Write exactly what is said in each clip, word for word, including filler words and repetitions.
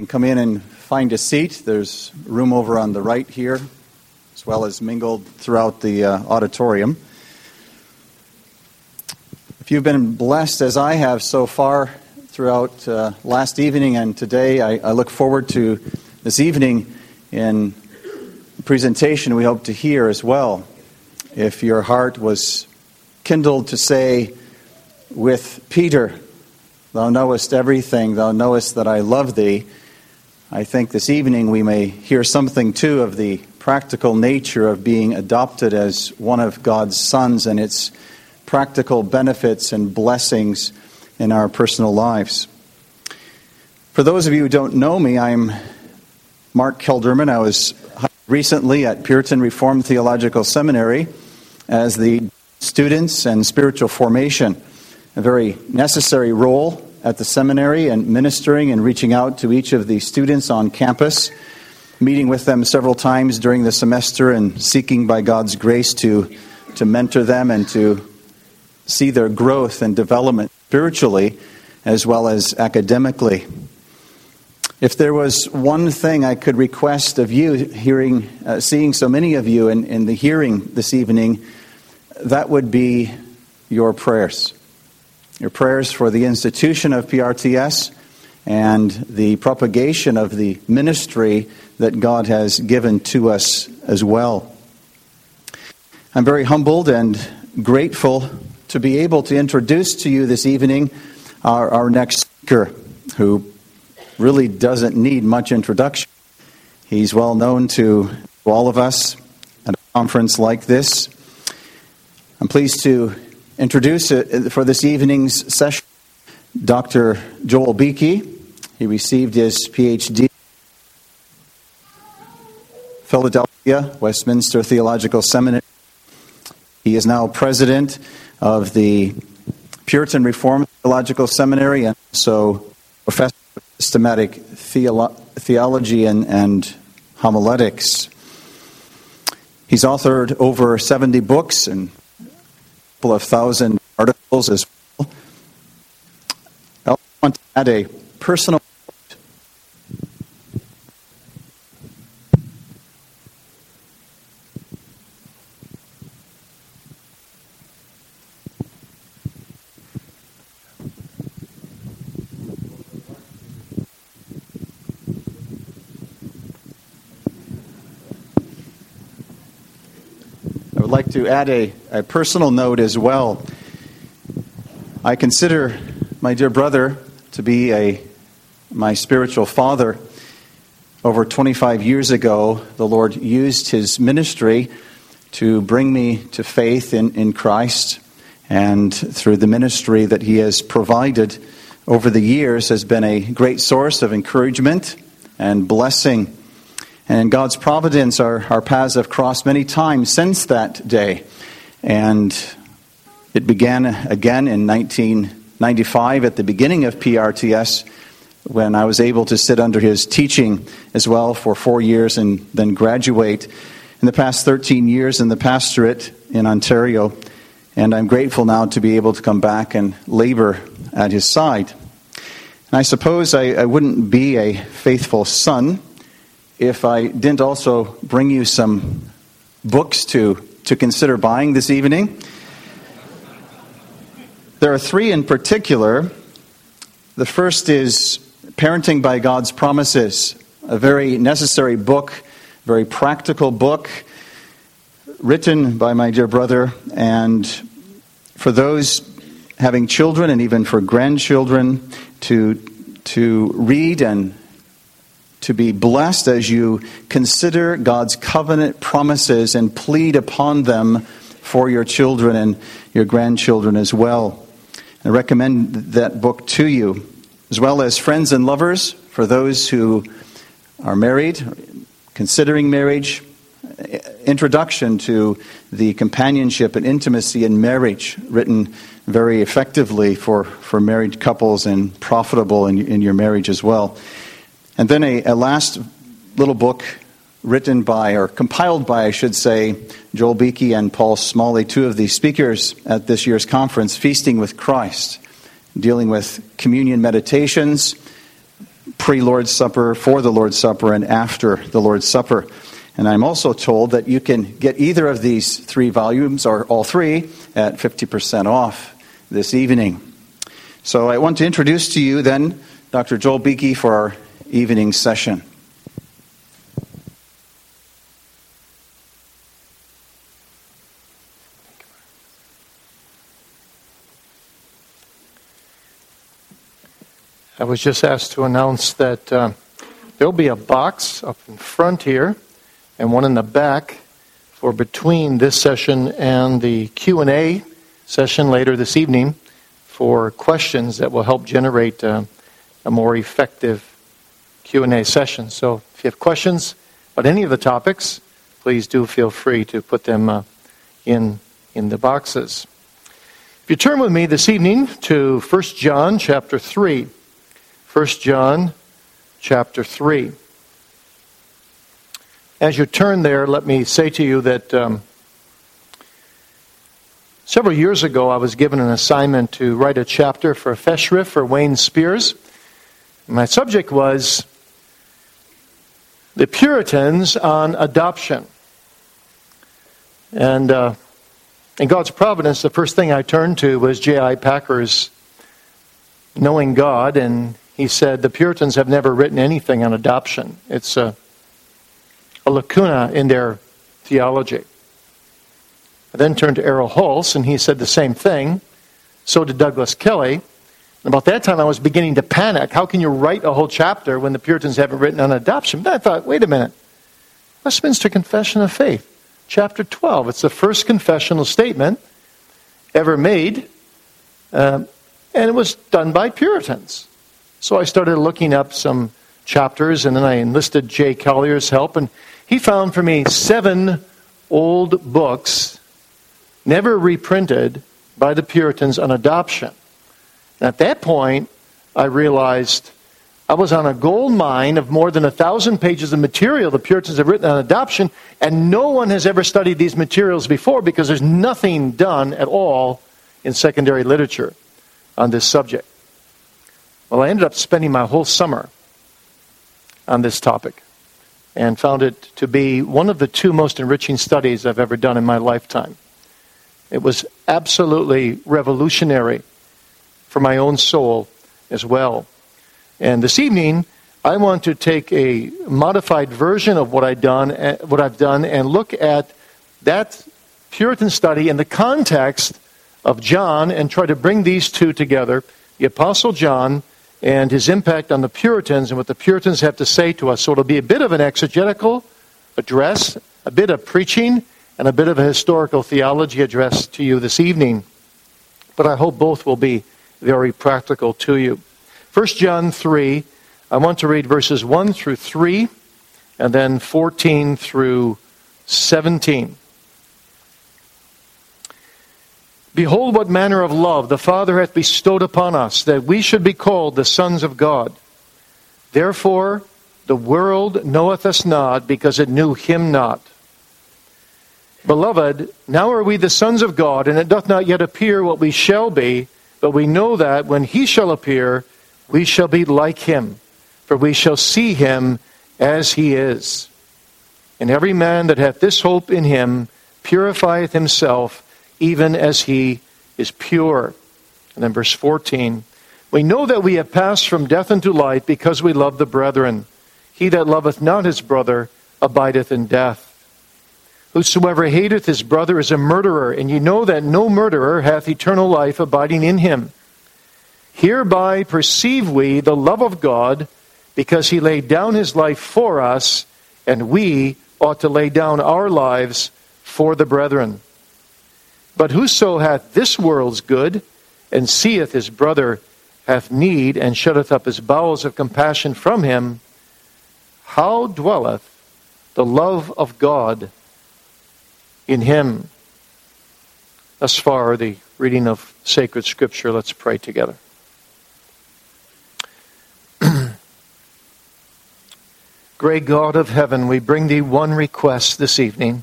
come in and find a seat. There's room over on the right here, as well as mingled throughout the uh, auditorium. If you've been blessed as I have so far throughout uh, last evening and today, I, I look forward to this evening in the presentation we hope to hear as well. If your heart was kindled to say with Peter, "Thou knowest everything, thou knowest that I love thee," I think this evening we may hear something too of the practical nature of being adopted as one of God's sons and its practical benefits and blessings in our personal lives. For those of you who don't know me, I'm Mark Kelderman. I was recently at Puritan Reformed Theological Seminary as the students and spiritual formation, a very necessary role at the seminary and ministering and reaching out to each of the students on campus, meeting with them several times during the semester and seeking by God's grace to, to mentor them and to see their growth and development spiritually as well as academically. If there was one thing I could request of you, hearing, uh, seeing so many of you in, in the hearing this evening, that would be your prayers. Your prayers for the institution of P R T S and the propagation of the ministry that God has given to us as well. I'm very humbled and grateful to be able to introduce to you this evening our, our next speaker, who really doesn't need much introduction. He's well known to all of us at a conference like this. I'm pleased to introduce uh, for this evening's session Doctor Joel Beeke. He received his P H D Philadelphia Westminster Theological Seminary. He is now president of the Puritan Reformed Theological Seminary and so professor of systematic theolo- theology and, and homiletics. He's authored over seventy books and couple of thousand articles as well. I want to add a personal I would like to add a, a personal note as well. I consider my dear brother to be a my spiritual father. Over twenty-five years ago, the Lord used his ministry to bring me to faith in, in Christ, and through the ministry that he has provided over the years has been a great source of encouragement and blessing. And in God's providence, our, our paths have crossed many times since that day. And it began again in nineteen ninety-five at the beginning of P R T S, when I was able to sit under his teaching as well for four years and then graduate. In the past thirteen years in the pastorate in Ontario. And I'm grateful now to be able to come back and labor at his side. And I suppose I, I wouldn't be a faithful son if I didn't also bring you some books to, to consider buying this evening. There are three in particular. The first is Parenting by God's Promises, a very necessary book, very practical book, written by my dear brother, and for those having children and even for grandchildren to, to read and to be blessed as you consider God's covenant promises and plead upon them for your children and your grandchildren as well. I recommend that book to you, as well as Friends and Lovers, for those who are married, considering marriage, introduction to the companionship and intimacy in marriage, written very effectively for, for married couples and profitable in, in your marriage as well. And then a, a last little book written by, or compiled by, I should say, Joel Beeke and Paul Smalley, two of the speakers at this year's conference, Feasting with Christ, dealing with communion meditations, pre-Lord's Supper, for the Lord's Supper, and after the Lord's Supper. And I'm also told that you can get either of these three volumes, or all three, at fifty percent off this evening. So I want to introduce to you then Doctor Joel Beeke for our evening session. I was just asked to announce that uh, there'll be a box up in front here and one in the back for between this session and the Q and A session later this evening for questions that will help generate uh, a more effective Q and A session. So if you have questions about any of the topics, please do feel free to put them uh, in, in the boxes. If you turn with me this evening to First John chapter three. First John chapter three. As you turn there, let me say to you that um, several years ago I was given an assignment to write a chapter for a Festschrift for Wayne Spears. My subject was the Puritans on adoption. And uh, in God's providence, the first thing I turned to was J I Packer's Knowing God, and he said the Puritans have never written anything on adoption. It's a, a lacuna in their theology. I then turned to Errol Hulse, and he said the same thing. So did Douglas Kelly. And about that time, I was beginning to panic. How can you write a whole chapter when the Puritans haven't written on adoption? But I thought, wait a minute. Westminster Confession of Faith, chapter twelve. It's the first confessional statement ever made, uh, and it was done by Puritans. So I started looking up some chapters, and then I enlisted Jay Collier's help, and he found for me seven old books never reprinted by the Puritans on adoption. And at that point, I realized I was on a gold mine of more than a thousand pages of material the Puritans have written on adoption, and no one has ever studied these materials before because there's nothing done at all in secondary literature on this subject. Well, I ended up spending my whole summer on this topic and found it to be one of the two most enriching studies I've ever done in my lifetime. It was absolutely revolutionary for my own soul as well. And this evening, I want to take a modified version of what I've done, what I've done, and look at that Puritan study in the context of John and try to bring these two together, the Apostle John and his impact on the Puritans and what the Puritans have to say to us. So it'll be a bit of an exegetical address, a bit of preaching, and a bit of a historical theology address to you this evening. But I hope both will be very practical to you. First John three, I want to read verses one through three, and then fourteen through seventeen. Behold, what manner of love the Father hath bestowed upon us, that we should be called the sons of God. Therefore the world knoweth us not, because it knew him not. Beloved, now are we the sons of God, and it doth not yet appear what we shall be, but we know that when he shall appear, we shall be like him, for we shall see him as he is. And every man that hath this hope in him purifieth himself, even as he is pure. And then verse fourteen, we know that we have passed from death unto life, because we love the brethren. He that loveth not his brother abideth in death. Whosoever hateth his brother is a murderer, and ye know that no murderer hath eternal life abiding in him. Hereby perceive we the love of God, because he laid down his life for us, and we ought to lay down our lives for the brethren. But whoso hath this world's good, and seeth his brother hath need, and shutteth up his bowels of compassion from him, how dwelleth the love of God in him? Thus far, the reading of sacred Scripture. Let's pray together. Great God of heaven, we bring thee one request this evening.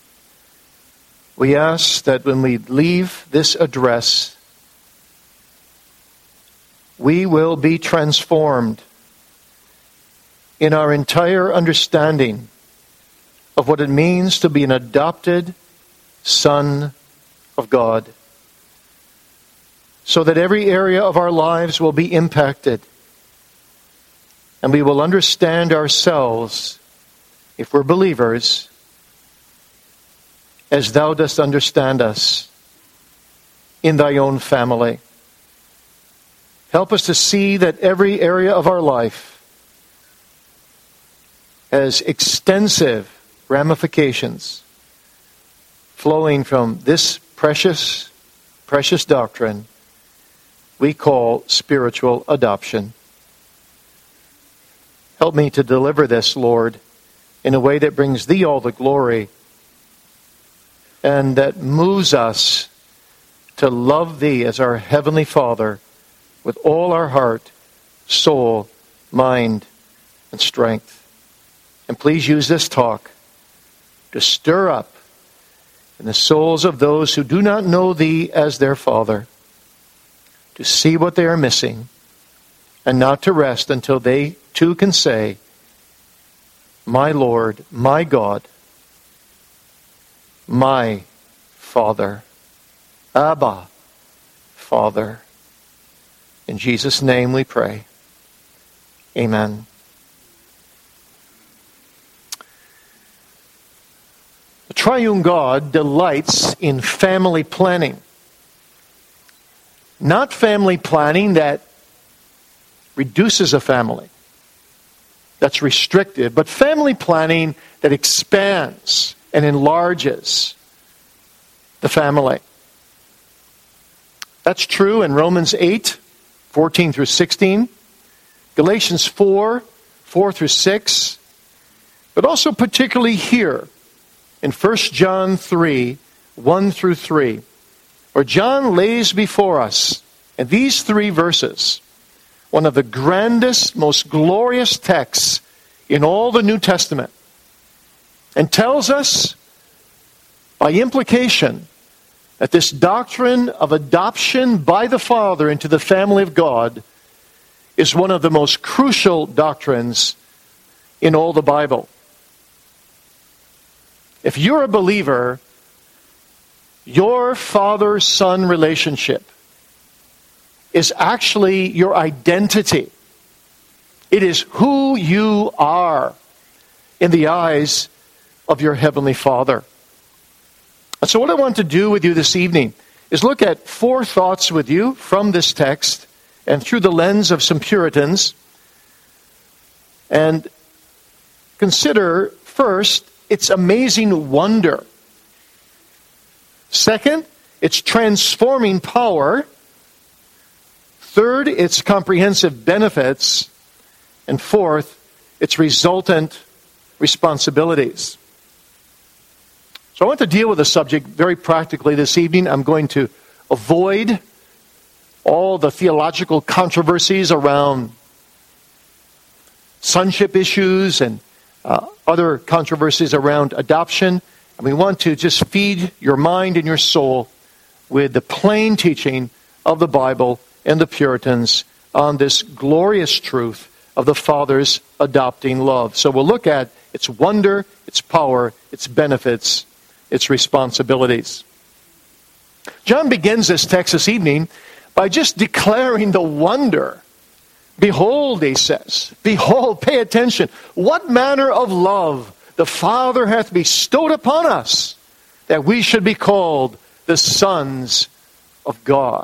We ask that when we leave this address, we will be transformed in our entire understanding of what it means to be an adopted son of God, so that every area of our lives will be impacted, and we will understand ourselves, if we're believers, as thou dost understand us in thy own family. Help us to see that every area of our life has extensive ramifications flowing from this precious, precious doctrine we call spiritual adoption. Help me to deliver this, Lord, in a way that brings Thee all the glory and that moves us to love Thee as our Heavenly Father with all our heart, soul, mind, and strength. And please use this talk to stir up in the souls of those who do not know Thee as their Father, to see what they are missing and not to rest until they too can say, my Lord, my God, my Father, Abba, Father. In Jesus' name we pray. Amen. The triune God delights in family planning. Not family planning that reduces a family, that's restrictive, but family planning that expands and enlarges the family. That's true in Romans eight, fourteen through sixteen, Galatians four, four through six, but also particularly here in First John three, one through three, where John lays before us, in these three verses, one of the grandest, most glorious texts in all the New Testament, and tells us, by implication, that this doctrine of adoption by the Father into the family of God is one of the most crucial doctrines in all the Bible. If you're a believer, your father-son relationship is actually your identity. It is who you are in the eyes of your Heavenly Father. And so what I want to do with you this evening is look at four thoughts with you from this text and through the lens of some Puritans, and consider first its amazing wonder. Second, its transforming power. Third, its comprehensive benefits. And fourth, its resultant responsibilities. So I want to deal with the subject very practically this evening. I'm going to avoid all the theological controversies around sonship issues and uh, other controversies around adoption. And we want to just feed your mind and your soul with the plain teaching of the Bible and the Puritans on this glorious truth of the Father's adopting love. So we'll look at its wonder, its power, its benefits, its responsibilities. John begins this text this evening by just declaring the wonder. Behold, he says, behold, pay attention, what manner of love the Father hath bestowed upon us, that we should be called the sons of God.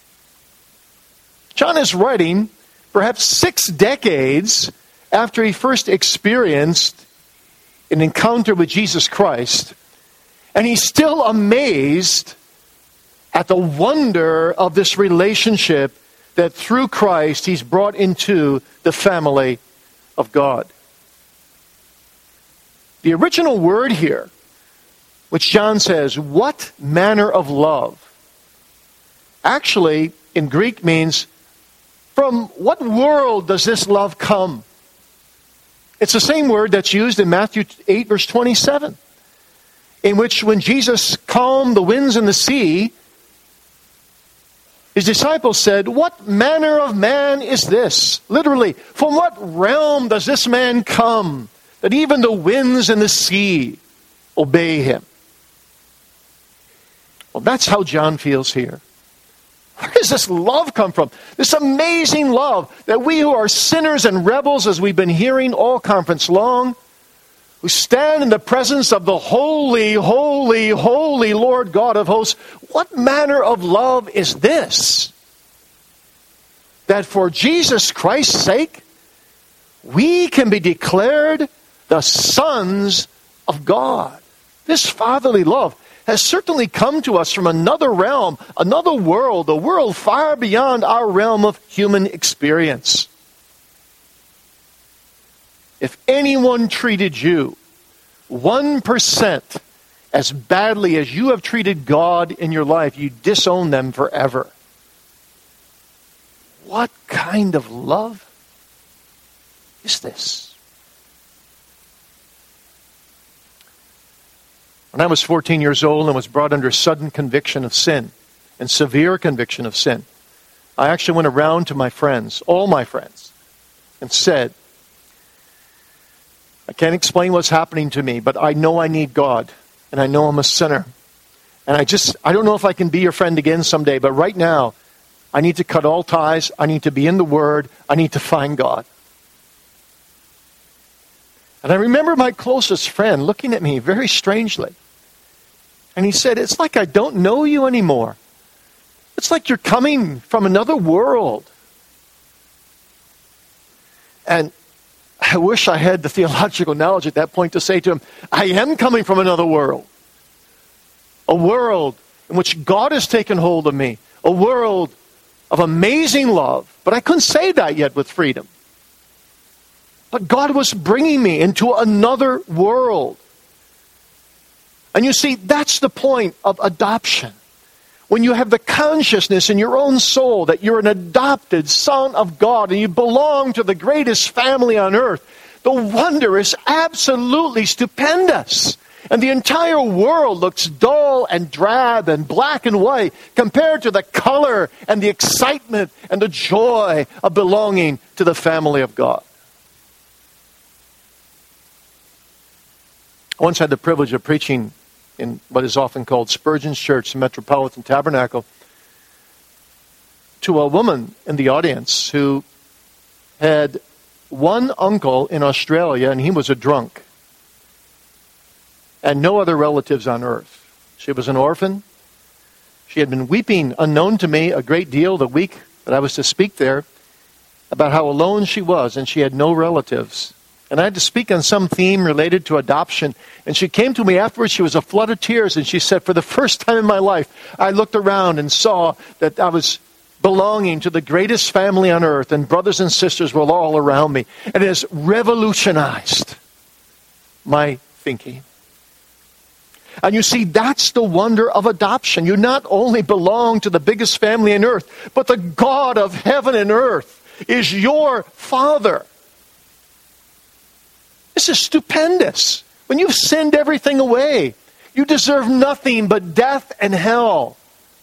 John is writing perhaps six decades after he first experienced an encounter with Jesus Christ, and he's still amazed at the wonder of this relationship that through Christ he's brought into the family of God. The original word here, which John says, what manner of love, actually in Greek means, from what world does this love come? It's the same word that's used in Matthew eight, verse twenty-seven, in which when Jesus calmed the winds and the sea, His disciples said, "What manner of man is this?" Literally, from what realm does this man come, that even the winds and the sea obey him? Well, that's how John feels here. Where does this love come from? This amazing love that we who are sinners and rebels, as we've been hearing all conference long, who stand in the presence of the holy, holy, holy Lord God of hosts, what manner of love is this? That for Jesus Christ's sake, we can be declared the sons of God. This fatherly love has certainly come to us from another realm, another world, a world far beyond our realm of human experience. If anyone treated you one percent as badly as you have treated God in your life, you disown them forever. What kind of love is this? When I was fourteen years old and was brought under sudden conviction of sin and severe conviction of sin, I actually went around to my friends, all my friends, and said, I can't explain what's happening to me, but I know I need God, and I know I'm a sinner. And I just, I don't know if I can be your friend again someday, but right now, I need to cut all ties, I need to be in the Word, I need to find God. And I remember my closest friend looking at me very strangely. And he said, it's like I don't know you anymore. It's like you're coming from another world. And I wish I had the theological knowledge at that point to say to him, I am coming from another world. A world in which God has taken hold of me. A world of amazing love. But I couldn't say that yet with freedom. But God was bringing me into another world. And you see, that's the point of adoption. When you have the consciousness in your own soul that you're an adopted son of God and you belong to the greatest family on earth, the wonder is absolutely stupendous. And the entire world looks dull and drab and black and white compared to the color and the excitement and the joy of belonging to the family of God. I once had the privilege of preaching in what is often called Spurgeon's Church, Metropolitan Tabernacle, to a woman in the audience who had one uncle in Australia, and he was a drunk, and no other relatives on earth. She was an orphan. She had been weeping, unknown to me, a great deal the week that I was to speak there, about how alone she was, and she had no relatives. And I had to speak on some theme related to adoption. And she came to me afterwards. She was a flood of tears. And she said, for the first time in my life, I looked around and saw that I was belonging to the greatest family on earth. And brothers and sisters were all around me. And it has revolutionized my thinking. And you see, that's the wonder of adoption. You not only belong to the biggest family on earth, but the God of heaven and earth is your Father. This is stupendous. When you've sinned everything away, you deserve nothing but death and hell.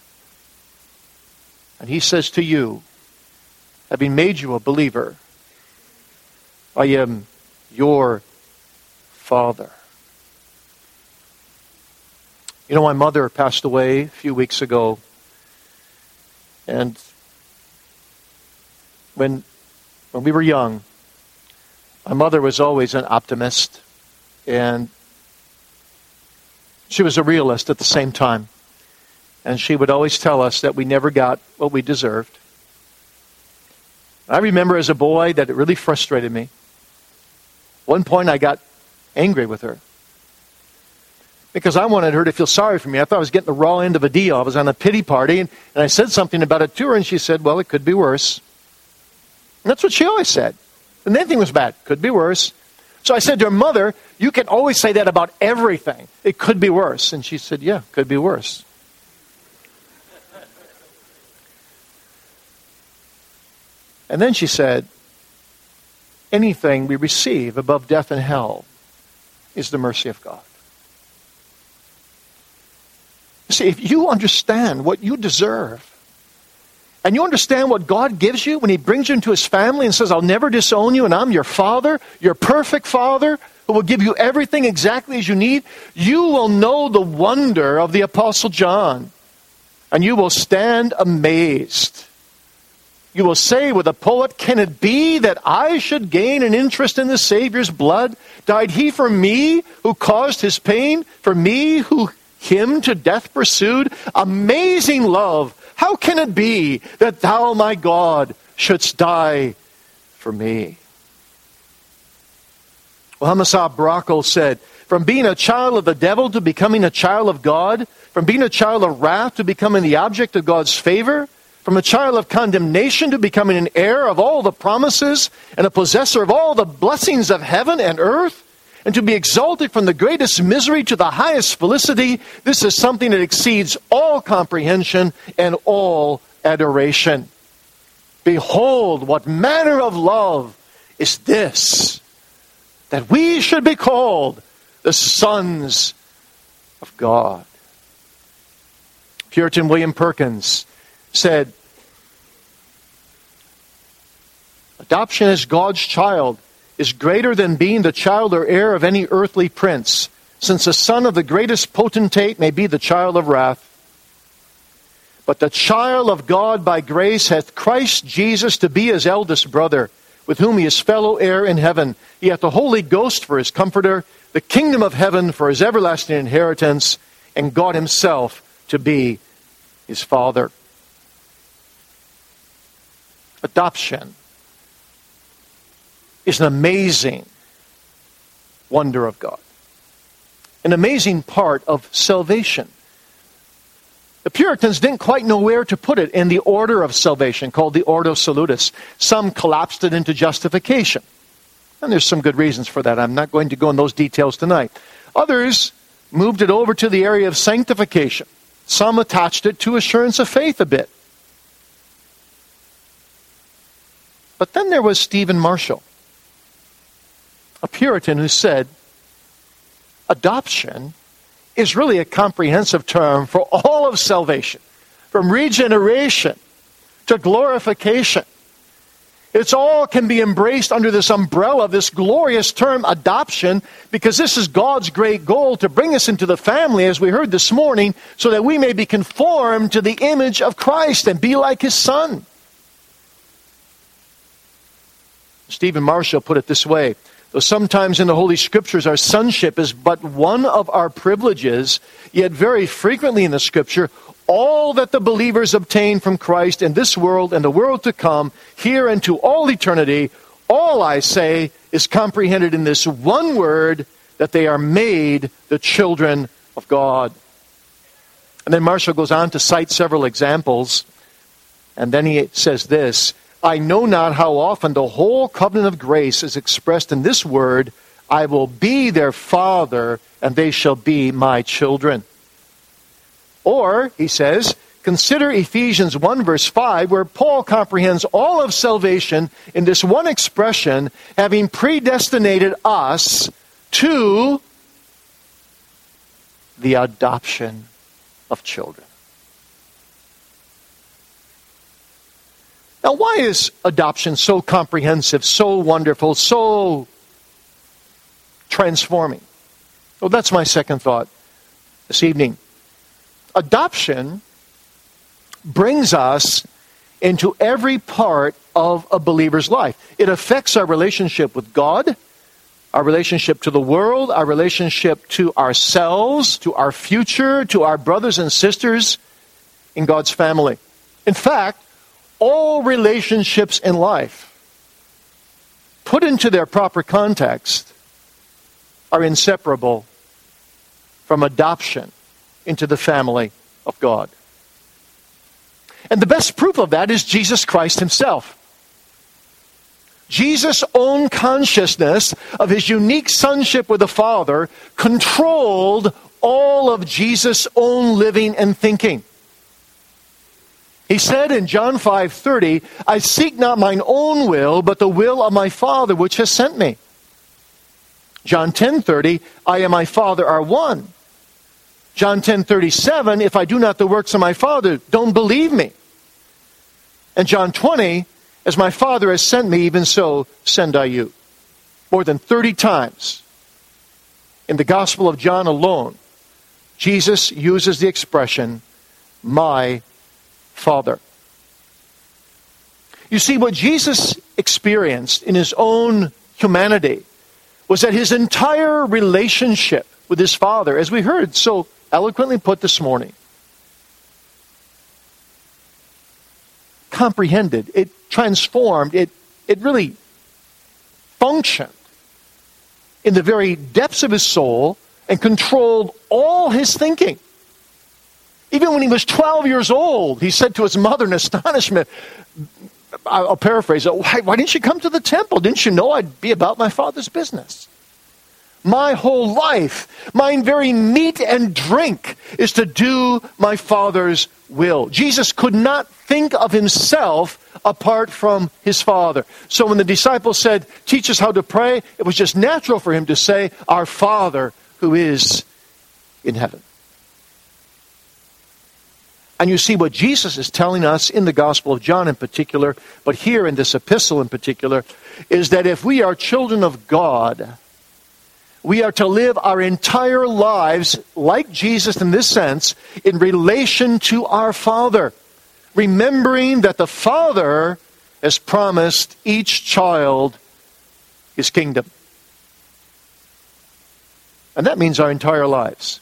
And He says to you, having made you a believer, I am your Father. You know, my mother passed away a few weeks ago. And when, when we were young, my mother was always an optimist, and she was a realist at the same time. And she would always tell us that we never got what we deserved. I remember as a boy that it really frustrated me. One point I got angry with her because I wanted her to feel sorry for me. I thought I was getting the raw end of a deal. I was on a pity party, and, and I said something about it to her, and she said, well, it could be worse. And that's what she always said. And anything was bad. Could be worse. So I said to her, Mother, you can always say that about everything. It could be worse. And she said, yeah, could be worse. And then she said, anything we receive above death and hell is the mercy of God. You see, if you understand what you deserve, And you understand what God gives you when he brings you into his family and says, I'll never disown you, and I'm your father, your perfect father, who will give you everything exactly as you need. You will know the wonder of the Apostle John, and you will stand amazed. You will say with a poet, can it be that I should gain an interest in the Savior's blood? Died he for me who caused his pain? For me who him to death pursued? Amazing love! How can it be that thou, my God, shouldst die for me? Well, Hamasa Brakel said, from being a child of the devil to becoming a child of God, from being a child of wrath to becoming the object of God's favor, from a child of condemnation to becoming an heir of all the promises and a possessor of all the blessings of heaven and earth, and to be exalted from the greatest misery to the highest felicity, this is something that exceeds all comprehension and all adoration. Behold, what manner of love is this, that we should be called the sons of God. Puritan William Perkins said, adoption as God's child is greater than being the child or heir of any earthly prince, since the son of the greatest potentate may be the child of wrath. But the child of God by grace hath Christ Jesus to be his eldest brother, with whom he is fellow heir in heaven. He hath the Holy Ghost for his comforter, the kingdom of heaven for his everlasting inheritance, and God himself to be his Father. Adoption is an amazing wonder of God. An amazing part of salvation. The Puritans didn't quite know where to put it in the order of salvation, called the Ordo Salutis. Some collapsed it into justification. And there's some good reasons for that. I'm not going to go in those details tonight. Others moved it over to the area of sanctification. Some attached it to assurance of faith a bit. But then there was Stephen Marshall, a Puritan who said, adoption is really a comprehensive term for all of salvation, from regeneration to glorification. It's all can be embraced under this umbrella, this glorious term, adoption, because this is God's great goal, to bring us into the family, as we heard this morning, so that we may be conformed to the image of Christ and be like his Son. Stephen Marshall put it this way, though sometimes in the Holy Scriptures our sonship is but one of our privileges, yet very frequently in the Scripture, all that the believers obtain from Christ in this world and the world to come, here and to all eternity, all, I say, is comprehended in this one word, that they are made the children of God. And then Marshall goes on to cite several examples, and then he says this, I know not how often the whole covenant of grace is expressed in this word, I will be their father, and they shall be my children. Or, he says, consider Ephesians one verse five, where Paul comprehends all of salvation in this one expression, having predestinated us to the adoption of children. Now, why is adoption so comprehensive, so wonderful, so transforming? Well, that's my second thought this evening. Adoption brings us into every part of a believer's life. It affects our relationship with God, our relationship to the world, our relationship to ourselves, to our future, to our brothers and sisters in God's family. In fact, all relationships in life, put into their proper context, are inseparable from adoption into the family of God. And the best proof of that is Jesus Christ himself. Jesus' own consciousness of his unique sonship with the Father controlled all of Jesus' own living and thinking. He said in John five thirty, I seek not mine own will, but the will of my Father which has sent me. John ten thirty, I and my Father are one. John ten thirty-seven, if I do not the works of my Father, don't believe me. And John twenty, as my Father has sent me, even so send I you. More than thirty times in the Gospel of John alone, Jesus uses the expression, my Father. You see, what Jesus experienced in his own humanity was that his entire relationship with his Father, as we heard so eloquently put this morning, comprehended, it transformed, it, it really functioned in the very depths of his soul and controlled all his thinking. Even when he was twelve years old, he said to his mother in astonishment, I'll paraphrase it, why, why didn't you come to the temple? Didn't you know I'd be about my Father's business? My whole life, my very meat and drink is to do my Father's will. Jesus could not think of himself apart from his Father. So when the disciples said, teach us how to pray, it was just natural for him to say, our Father who is in heaven. And you see what Jesus is telling us in the Gospel of John in particular, but here in this epistle in particular, is that if we are children of God, we are to live our entire lives, like Jesus in this sense, in relation to our Father, remembering that the Father has promised each child his kingdom. And that means our entire lives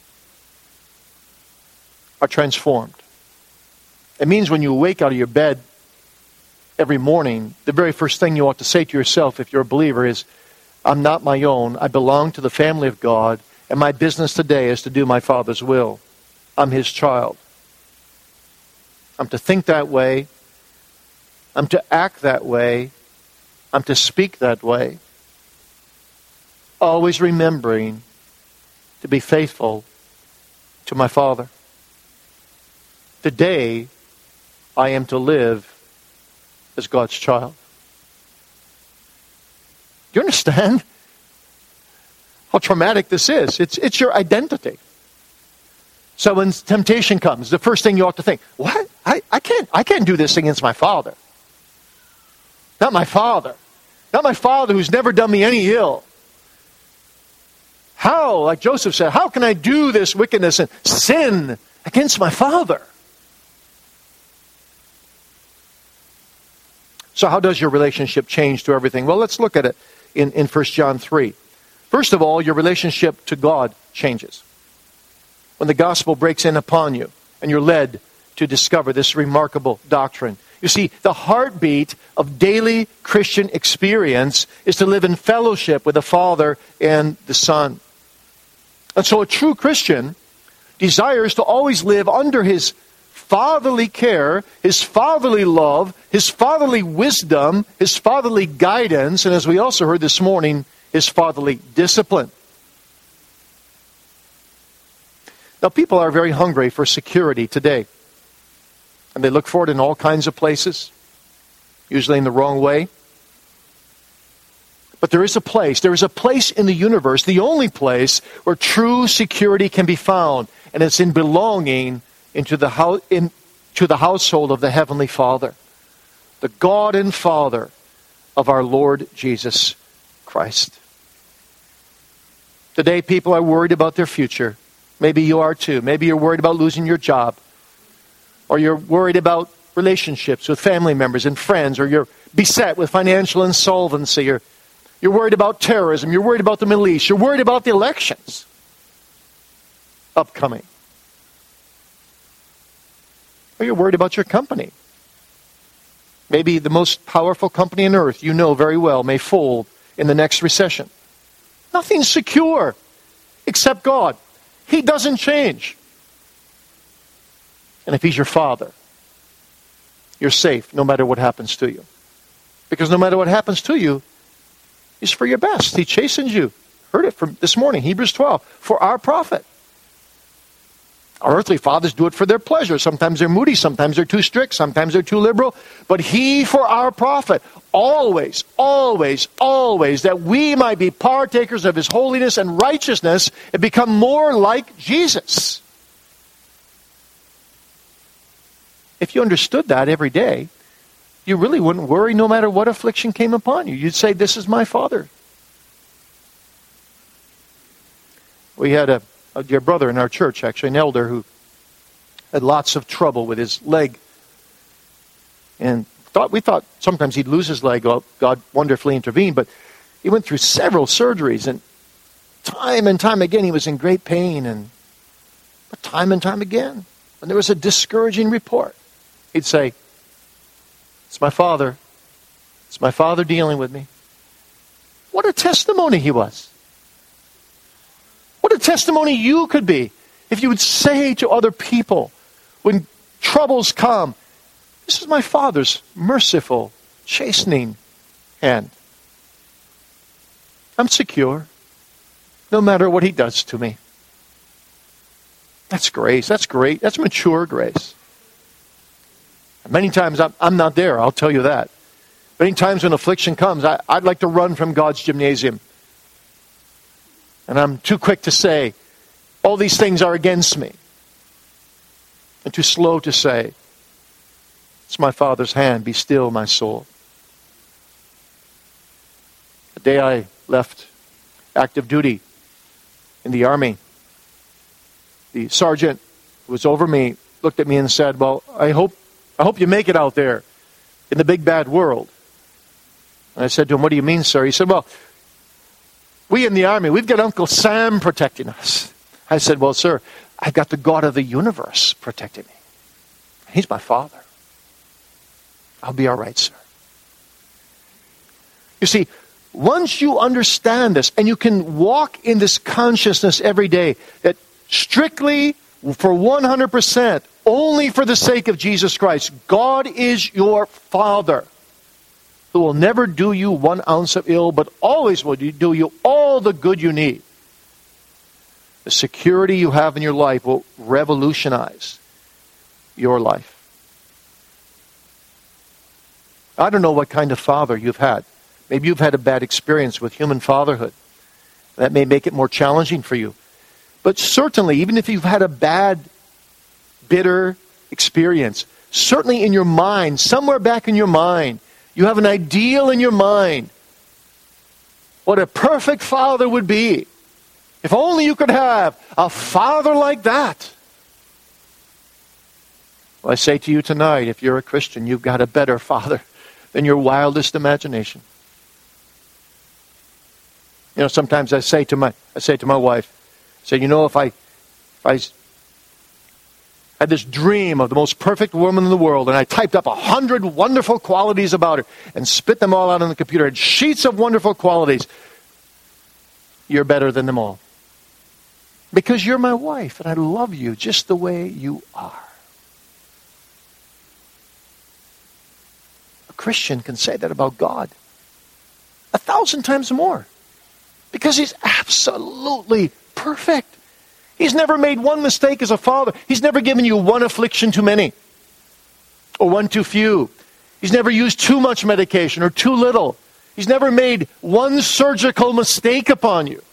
are transformed. It means when you wake out of your bed every morning, the very first thing you ought to say to yourself if you're a believer is, I'm not my own. I belong to the family of God, and my business today is to do my Father's will. I'm his child. I'm to think that way. I'm to act that way. I'm to speak that way. Always remembering to be faithful to my Father. Today, I am to live as God's child. Do you understand how traumatic this is? It's, it's your identity. So when temptation comes, the first thing you ought to think, what? I, I can't I can't do this against my Father. Not my Father. Not my Father who's never done me any ill. How, like Joseph said, how can I do this wickedness and sin against my Father? So how does your relationship change to everything? Well, let's look at it in, in First John three. First of all, your relationship to God changes. When the gospel breaks in upon you and you're led to discover this remarkable doctrine. You see, the heartbeat of daily Christian experience is to live in fellowship with the Father and the Son. And so a true Christian desires to always live under his fatherly care, his fatherly love, his fatherly wisdom, his fatherly guidance, and as we also heard this morning, his fatherly discipline. Now, people are very hungry for security today. And they look for it in all kinds of places, usually in the wrong way. But there is a place, there is a place in the universe, the only place where true security can be found, and it's in belonging into the house, into the household of the Heavenly Father, the God and Father of our Lord Jesus Christ. Today, people are worried about their future. Maybe you are too. Maybe you're worried about losing your job. Or you're worried about relationships with family members and friends. Or you're beset with financial insolvency. You're, you're worried about terrorism. You're worried about the Middle East. You're worried about the elections upcoming. Or you're worried about your company. Maybe the most powerful company on earth you know very well may fold in the next recession. Nothing's secure except God. He doesn't change. And if He's your Father, you're safe no matter what happens to you. Because no matter what happens to you, He's for your best. He chastens you. Heard it from this morning, Hebrews twelve, for our profit. Our earthly fathers do it for their pleasure. Sometimes they're moody, sometimes they're too strict, sometimes they're too liberal. But He for our profit. Always, always, always, that we might be partakers of His holiness and righteousness and become more like Jesus. If you understood that every day, you really wouldn't worry no matter what affliction came upon you. You'd say, this is my Father. We had a, a dear brother in our church, actually, an elder, who had lots of trouble with his leg. And thought we thought sometimes he'd lose his leg. Well, God wonderfully intervened, but he went through several surgeries, and time and time again he was in great pain, and but time and time again, when there was a discouraging report, he'd say, it's my Father. It's my Father dealing with me. What a testimony he was. What a testimony you could be if you would say to other people when troubles come, this is my Father's merciful, chastening hand. I'm secure, no matter what he does to me. That's grace. That's great. That's mature grace. Many times I'm, I'm not there, I'll tell you that. Many times when affliction comes, I, I'd like to run from God's gymnasium. And I'm too quick to say, all these things are against me. And too slow to say, it's my Father's hand, be still, my soul. The day I left active duty in the Army, the sergeant who was over me looked at me and said, well, I hope, I hope you make it out there in the big bad world. And I said to him, what do you mean, sir? He said, well, we in the Army, we've got Uncle Sam protecting us. I said, well, sir, I've got the God of the universe protecting me. He's my Father. I'll be all right, sir. You see, once you understand this, and you can walk in this consciousness every day, that strictly for one hundred percent, only for the sake of Jesus Christ, God is your Father, who will never do you one ounce of ill, but always will do you all the good you need. The security you have in your life will revolutionize your life. I don't know what kind of father you've had. Maybe you've had a bad experience with human fatherhood. That may make it more challenging for you. But certainly, even if you've had a bad, bitter experience, certainly in your mind, somewhere back in your mind, you have an ideal in your mind. What a perfect father would be. If only you could have a father like that. Well, I say to you tonight, if you're a Christian, you've got a better father than your wildest imagination. You know, sometimes I say to my I say to my wife, I say, you know, if I if I had this dream of the most perfect woman in the world, and I typed up a hundred wonderful qualities about her and spit them all out on the computer, and sheets of wonderful qualities, you're better than them all. Because you're my wife, and I love you just the way you are. A Christian can say that about God a thousand times more. Because he's absolutely perfect. He's never made one mistake as a father. He's never given you one affliction too many. Or one too few. He's never used too much medication or too little. He's never made one surgical mistake upon you.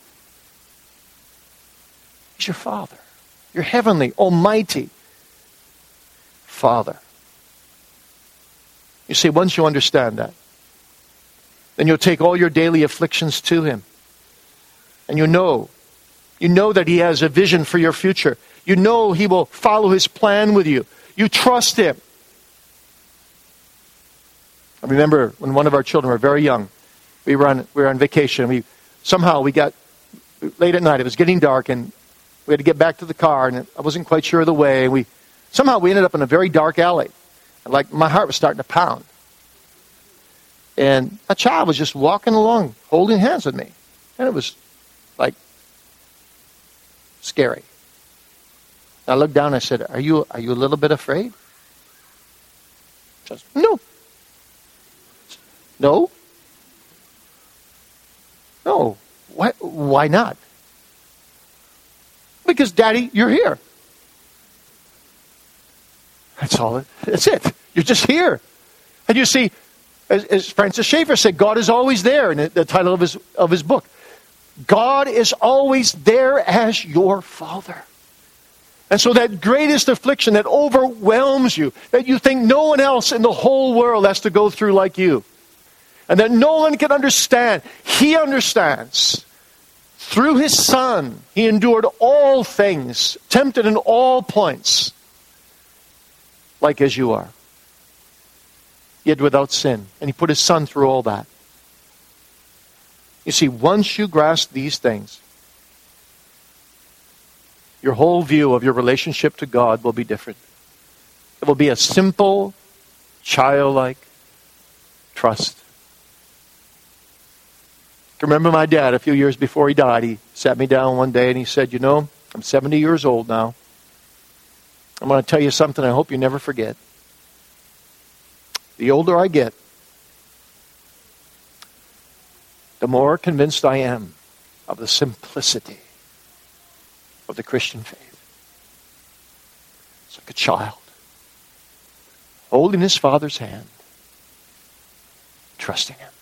He's your Father. Your heavenly, almighty Father. You see, once you understand that, then you'll take all your daily afflictions to Him. And you know, you know that He has a vision for your future. You know He will follow His plan with you. You trust Him. I remember when one of our children were very young, we were on, we were on vacation. We somehow we got late at night. It was getting dark, and we had to get back to the car, and I wasn't quite sure of the way. We somehow we ended up in a very dark alley. And like my heart was starting to pound. And a child was just walking along, holding hands with me, and it was like scary. I looked down and I said, Are you are you a little bit afraid? She says, No. No? No. Why why not? Because Daddy, you're here. That's all it that's it. You're just here. And you see, as, as Francis Schaeffer said, God is always there in the title of his of his book. God is always there as your Father. And so that greatest affliction that overwhelms you, that you think no one else in the whole world has to go through like you, and that no one can understand, He understands. Through His Son, He endured all things, tempted in all points, like as you are, yet without sin. And He put His Son through all that. You see, once you grasp these things, your whole view of your relationship to God will be different. It will be a simple, childlike trust. I remember my dad, a few years before he died, he sat me down one day and he said, you know, I'm seventy years old now. I'm going to tell you something I hope you never forget. The older I get, the more convinced I am of the simplicity of the Christian faith. It's like a child holding his father's hand, trusting him.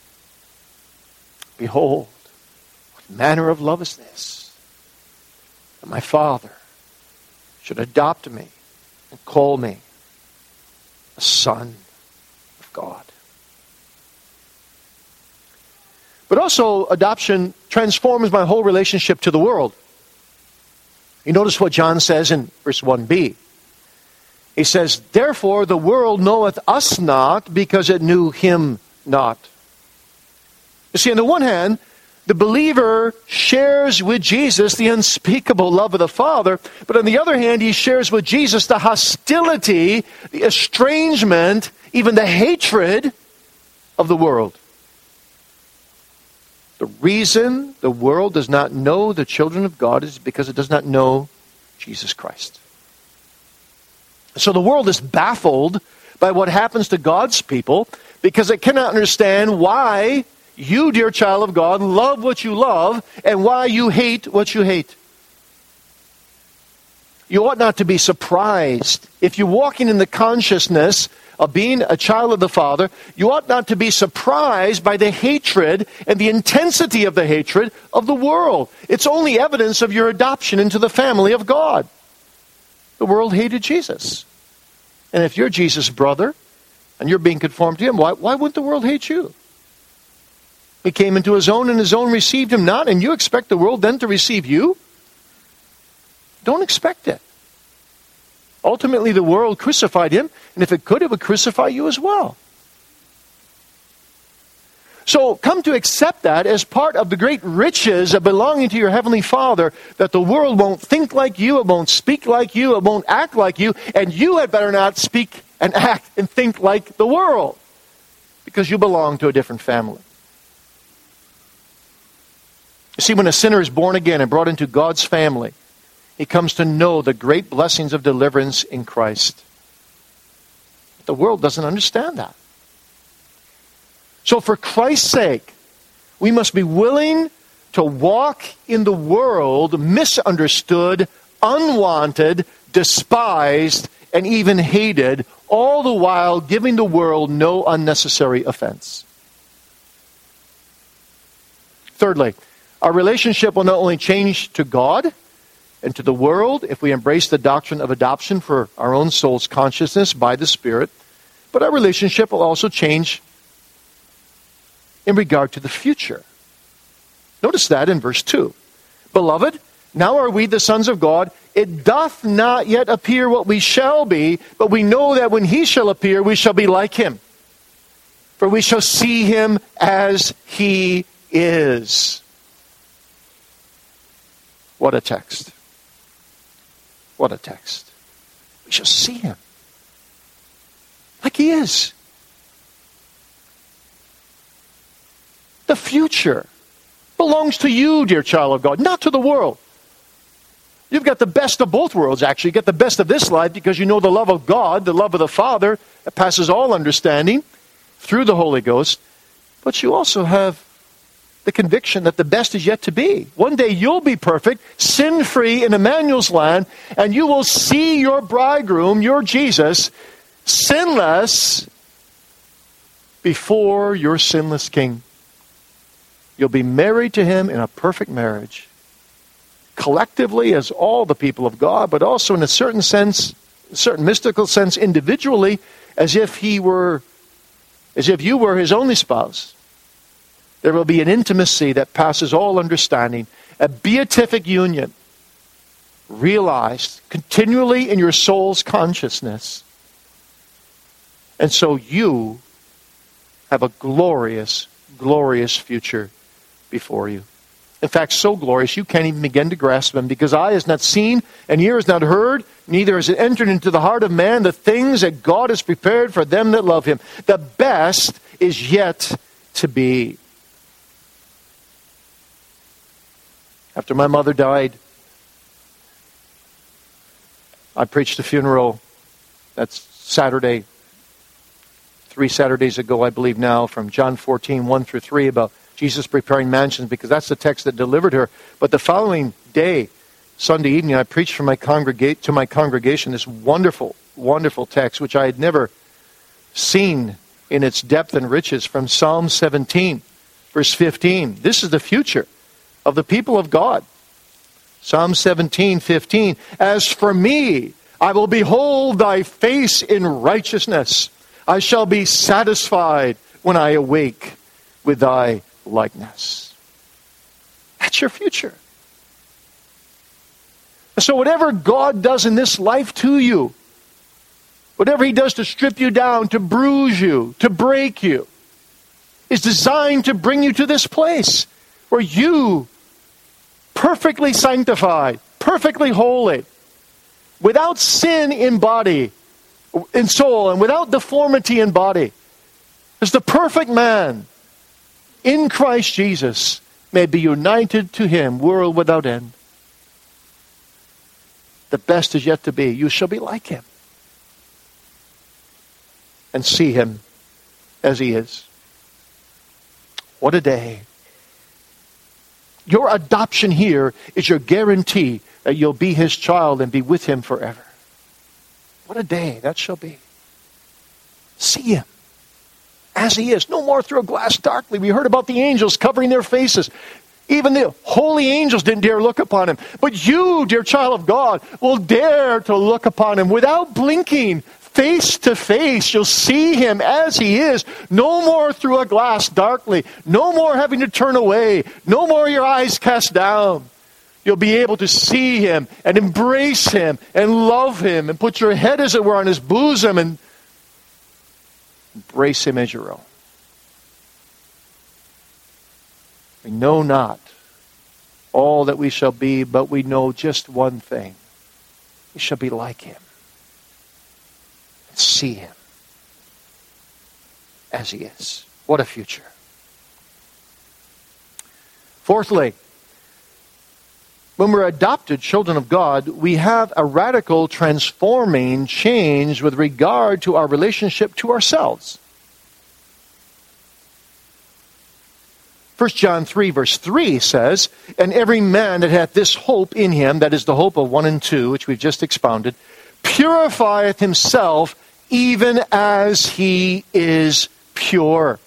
Behold, what manner of love is this, that my Father should adopt me and call me a son of God. But also, adoption transforms my whole relationship to the world. You notice what John says in verse one b. He says, therefore the world knoweth us not, because it knew Him not. You see, on the one hand, the believer shares with Jesus the unspeakable love of the Father, but on the other hand, he shares with Jesus the hostility, the estrangement, even the hatred of the world. The reason the world does not know the children of God is because it does not know Jesus Christ. So the world is baffled by what happens to God's people because it cannot understand why you, dear child of God, love what you love and why you hate what you hate. You ought not to be surprised. If you're walking in the consciousness of being a child of the Father, you ought not to be surprised by the hatred and the intensity of the hatred of the world. It's only evidence of your adoption into the family of God. The world hated Jesus. And if you're Jesus' brother and you're being conformed to Him, why, why wouldn't the world hate you? He came into His own and His own received Him not, and you expect the world then to receive you? Don't expect it. Ultimately, the world crucified Him, and if it could, it would crucify you as well. So come to accept that as part of the great riches of belonging to your Heavenly Father, that the world won't think like you, it won't speak like you, it won't act like you, and you had better not speak and act and think like the world, because you belong to a different family. You see, when a sinner is born again and brought into God's family, he comes to know the great blessings of deliverance in Christ. The world doesn't understand that. So for Christ's sake, we must be willing to walk in the world misunderstood, unwanted, despised, and even hated, all the while giving the world no unnecessary offense. Thirdly, our relationship will not only change to God and to the world if we embrace the doctrine of adoption for our own soul's consciousness by the Spirit, but our relationship will also change in regard to the future. Notice that in verse two. Beloved, now are we the sons of God. It doth not yet appear what we shall be, but we know that when He shall appear, we shall be like Him. For we shall see Him as He is. What a text. What a text. We shall see Him like He is. The future belongs to you, dear child of God, not to the world. You've got the best of both worlds, actually. You get the best of this life because you know the love of God, the love of the Father that passes all understanding through the Holy Ghost. But you also have the conviction that the best is yet to be. One day you'll be perfect, sin-free in Emmanuel's land, and you will see your bridegroom, your Jesus, sinless before your sinless King. You'll be married to Him in a perfect marriage. collectively as all the people of God, but also in a certain sense, a certain mystical sense individually, as if he were, as if you were his only spouse. There will be an intimacy that passes all understanding, a beatific union realized continually in your soul's consciousness. And so you have a glorious, glorious future before you. In fact, so glorious you can't even begin to grasp them, because eye has not seen and ear has not heard, neither has it entered into the heart of man the things that God has prepared for them that love him. The best is yet to be. After my mother died, I preached a funeral. That's Saturday, three Saturdays ago, I believe now, from John fourteen, one through three, about Jesus preparing mansions, because that's the text that delivered her. But the following day, Sunday evening, I preached for my congregate to my congregation this wonderful, wonderful text, which I had never seen in its depth and riches, from Psalm seventeen, verse fifteen. This is the future of the people of God. Psalm seventeen, fifteen. As for me, I will behold thy face in righteousness. I shall be satisfied when I awake with thy likeness. That's your future. So whatever God does in this life to you, whatever he does to strip you down, to bruise you, to break you, is designed to bring you to this place where you, perfectly sanctified, perfectly holy, without sin in body, in soul, and without deformity in body, as the perfect man in Christ Jesus, may be united to him, world without end. The best is yet to be. You shall be like him and see him as he is. What a day. Your adoption here is your guarantee that you'll be his child and be with him forever. What a day that shall be. See him as he is. No more through a glass darkly. We heard about the angels covering their faces. Even the holy angels didn't dare look upon him. But you, dear child of God, will dare to look upon him without blinking. Face to face, you'll see him as he is. No more through a glass darkly. No more having to turn away. No more your eyes cast down. You'll be able to see him and embrace him and love him and put your head, as it were, on his bosom and embrace him as your own. We know not all that we shall be, but we know just one thing. We shall be like him. See him as he is. What a future. Fourthly, when we're adopted children of God, we have a radical transforming change with regard to our relationship to ourselves. First John three verse three says, and every man that hath this hope in him, that is the hope of one and two, which we've just expounded, purifieth himself even as he is pure.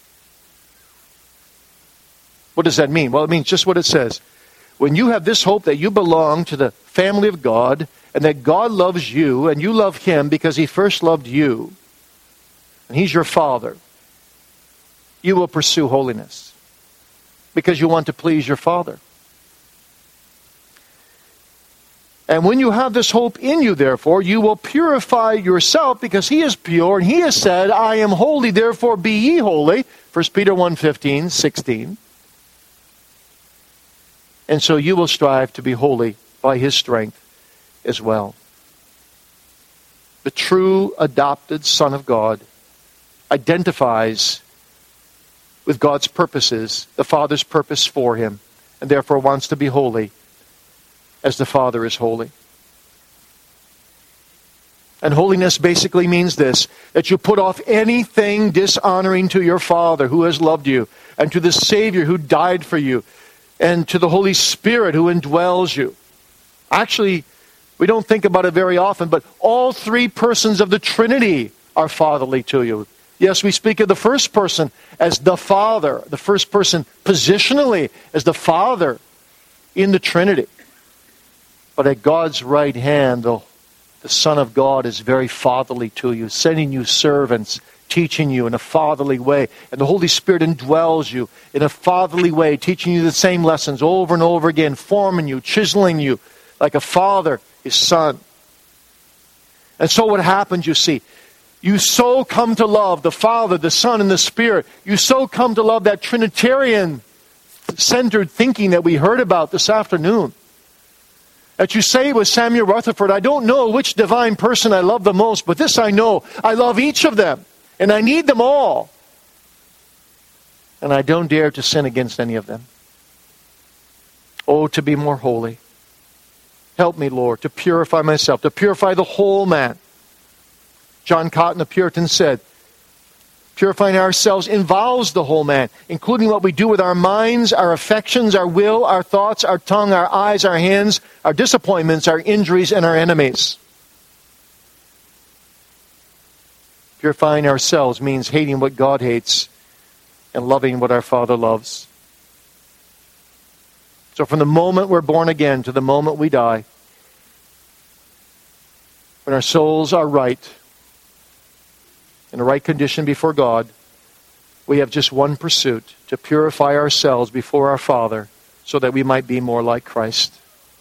What does that mean? Well, it means just what it says. When you have this hope that you belong to the family of God, and that God loves you, and you love him because he first loved you, and he's your father, you will pursue holiness because you want to please your father. And when you have this hope in you, therefore, you will purify yourself because he is pure. And he has said, I am holy, therefore be ye holy. First Peter one, fifteen, sixteen. And so you will strive to be holy by his strength as well. The true adopted Son of God identifies with God's purposes, the Father's purpose for him, and therefore wants to be holy as the Father is holy. And holiness basically means this, that you put off anything dishonoring to your Father who has loved you, and to the Savior who died for you, and to the Holy Spirit who indwells you. Actually, we don't think about it very often, but all three persons of the Trinity are fatherly to you. Yes, we speak of the first person as the Father, the first person positionally as the Father in the Trinity. But at God's right hand, the, the Son of God is very fatherly to you, sending you servants, teaching you in a fatherly way. And the Holy Spirit indwells you in a fatherly way, teaching you the same lessons over and over again, forming you, chiseling you like a father his son. And so what happens, you see, you so come to love the Father, the Son, and the Spirit. You so come to love that Trinitarian-centered thinking that we heard about this afternoon. That you say with Samuel Rutherford, I don't know which divine person I love the most, but this I know, I love each of them. And I need them all. And I don't dare to sin against any of them. Oh, to be more holy. Help me, Lord, to purify myself, to purify the whole man. John Cotton, the Puritan, said, purifying ourselves involves the whole man, including what we do with our minds, our affections, our will, our thoughts, our tongue, our eyes, our hands, our disappointments, our injuries, and our enemies. Purifying ourselves means hating what God hates and loving what our Father loves. So from the moment we're born again to the moment we die, when our souls are right, in the right condition before God, we have just one pursuit, to purify ourselves before our Father so that we might be more like Christ.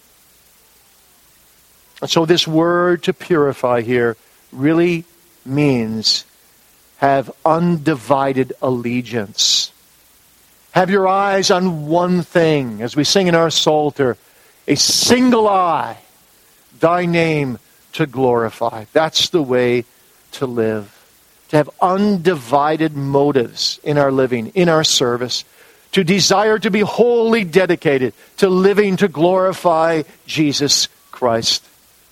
And so this word to purify here really means have undivided allegiance. Have your eyes on one thing, as we sing in our Psalter, a single eye, thy name to glorify. That's the way to live. To have undivided motives in our living, in our service. To desire to be wholly dedicated to living to glorify Jesus Christ.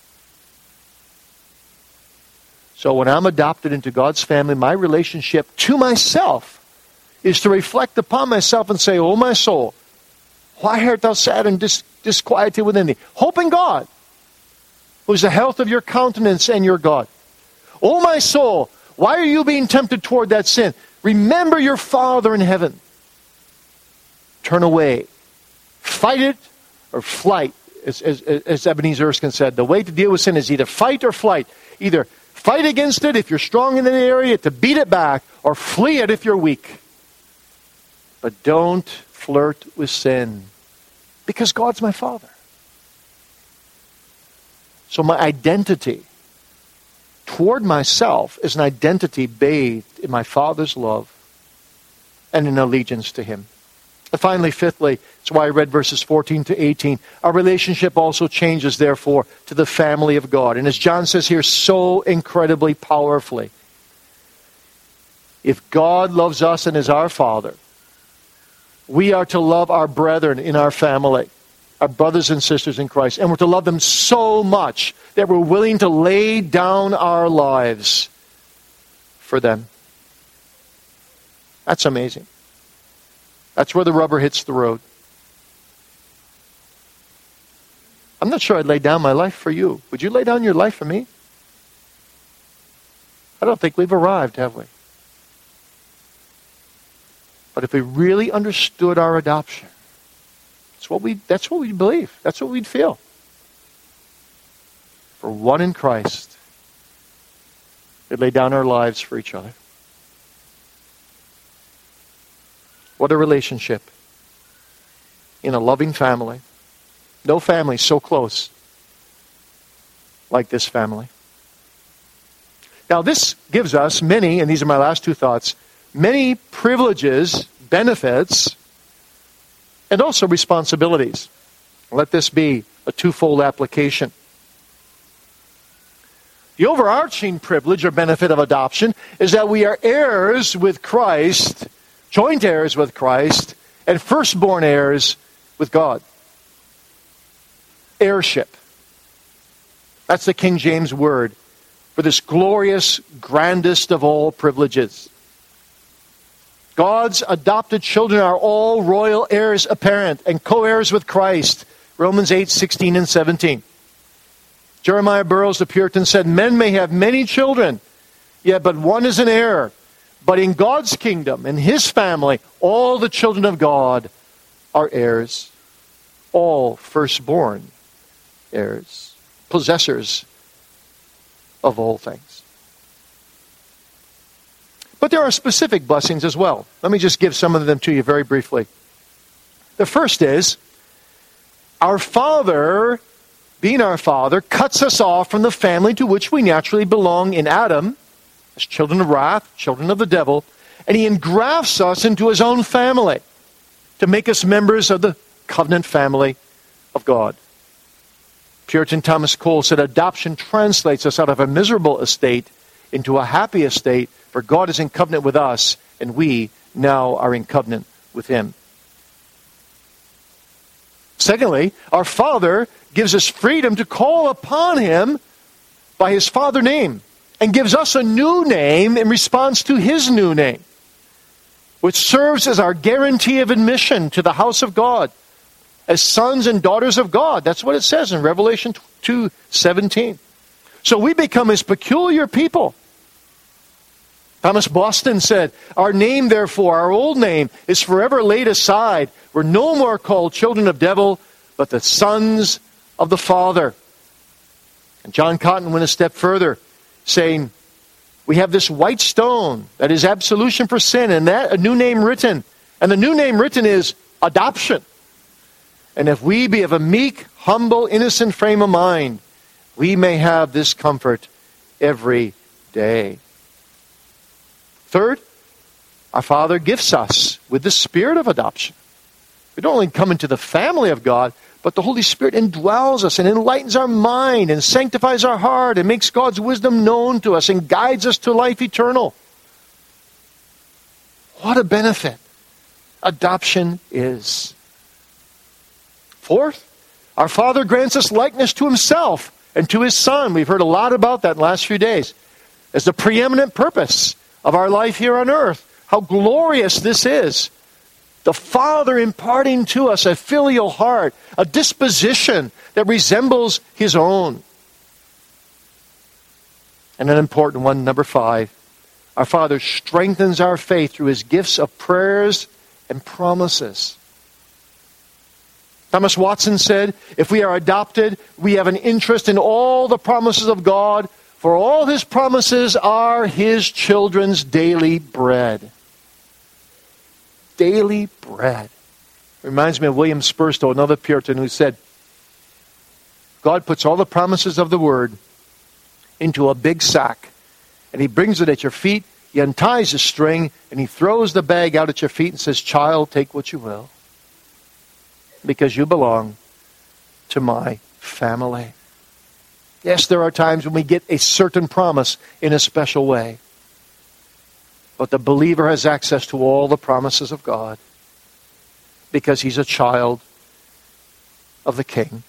So when I'm adopted into God's family, my relationship to myself is to reflect upon myself and say, O my soul, why art thou sad and dis- disquieted within thee? Hope in God, who is the health of your countenance and your God. O my soul, why are you being tempted toward that sin? Remember your Father in heaven. Turn away. Fight it or flight. As, as, as Ebenezer Erskine said, the way to deal with sin is either fight or flight. Either fight against it if you're strong in an area to beat it back, or flee it if you're weak. But don't flirt with sin, because God's my Father. So my identity toward myself is an identity bathed in my Father's love and in allegiance to Him. And finally, fifthly, that's why I read verses fourteen to eighteen. Our relationship also changes, therefore, to the family of God. And as John says here so incredibly powerfully, if God loves us and is our Father, we are to love our brethren in our family, our brothers and sisters in Christ. And we're to love them so much that we're willing to lay down our lives for them. That's amazing. That's where the rubber hits the road. I'm not sure I'd lay down my life for you. Would you lay down your life for me? I don't think we've arrived, have we? But if we really understood our adoption, that's what we that's what we believe. That's what we'd feel. For one in Christ, we'd lay down our lives for each other. What a relationship in a loving family. No family so close like this family. Now this gives us many, and these are my last two thoughts, many privileges, benefits, and also responsibilities. Let this be a twofold application. The overarching privilege or benefit of adoption is that we are heirs with Christ, joint heirs with Christ, and firstborn heirs with God. Heirship. That's the King James word for this glorious, grandest of all privileges. God's adopted children are all royal heirs apparent and co-heirs with Christ. Romans eight, sixteen and seventeen. Jeremiah Burroughs, the Puritan, said, men may have many children, yet but one is an heir. But in God's kingdom, in His family, all the children of God are heirs. All firstborn heirs, possessors of all things. But there are specific blessings as well. Let me just give some of them to you very briefly. The first is, our Father, being our Father, cuts us off from the family to which we naturally belong in Adam, as children of wrath, children of the devil, and He engrafts us into His own family to make us members of the covenant family of God. Puritan Thomas Cole said, adoption translates us out of a miserable estate into a happy estate, for God is in covenant with us, and we now are in covenant with Him. Secondly, our Father gives us freedom to call upon Him by His Father name, and gives us a new name in response to His new name, which serves as our guarantee of admission to the house of God as sons and daughters of God. That's what it says in Revelation two seventeen. So we become His peculiar people. Thomas Boston said, our name, therefore, our old name, is forever laid aside. We're no more called children of devil, but the sons of the Father. And John Cotton went a step further, saying, we have this white stone that is absolution for sin, and that a new name written. And the new name written is adoption. And if we be of a meek, humble, innocent frame of mind, we may have this comfort every day. Third, our Father gifts us with the spirit of adoption. We don't only come into the family of God, but the Holy Spirit indwells us and enlightens our mind and sanctifies our heart and makes God's wisdom known to us and guides us to life eternal. What a benefit adoption is. Fourth, our Father grants us likeness to Himself and to His Son. We've heard a lot about that in the last few days. As the preeminent purpose of our life here on earth. How glorious this is. The Father imparting to us a filial heart, a disposition that resembles His own. And an important one, number five. Our Father strengthens our faith through His gifts of prayers and promises. Thomas Watson said, if we are adopted, we have an interest in all the promises of God, for all His promises are His children's daily bread. Daily bread. Reminds me of William Spurstow, another Puritan, who said, God puts all the promises of the Word into a big sack, and He brings it at your feet, He unties the string, and He throws the bag out at your feet and says, child, take what you will, because you belong to my family. Yes, there are times when we get a certain promise in a special way. But the believer has access to all the promises of God because he's a child of the King.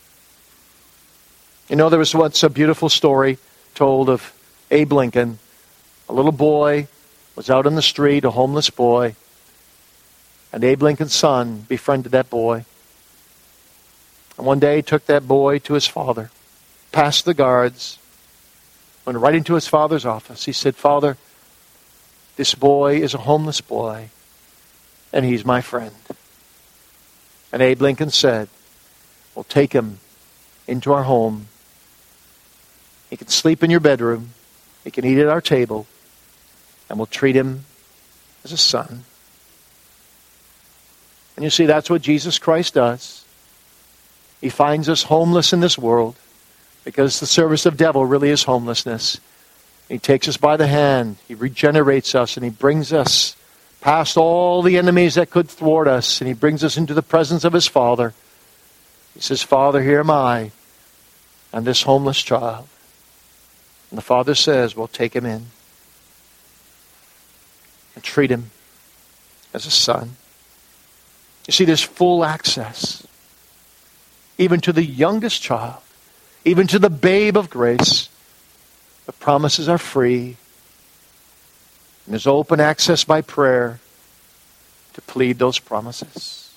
You know, there was once a beautiful story told of Abe Lincoln. A little boy was out on the street, a homeless boy, and Abe Lincoln's son befriended that boy. And one day he took that boy to his father, past the guards, went right into his father's office. He said, Father, this boy is a homeless boy, and he's my friend. And Abe Lincoln said, we'll take him into our home. He can sleep in your bedroom. He can eat at our table. And we'll treat him as a son. And you see, that's what Jesus Christ does. He finds us homeless in this world because the service of devil really is homelessness. He takes us by the hand. He regenerates us and He brings us past all the enemies that could thwart us. And He brings us into the presence of His Father. He says, Father, here am I and this homeless child. And the Father says, well, take him in and treat him as a son. You see, there's full access, even to the youngest child, even to the babe of grace. The promises are free. And there's open access by prayer to plead those promises.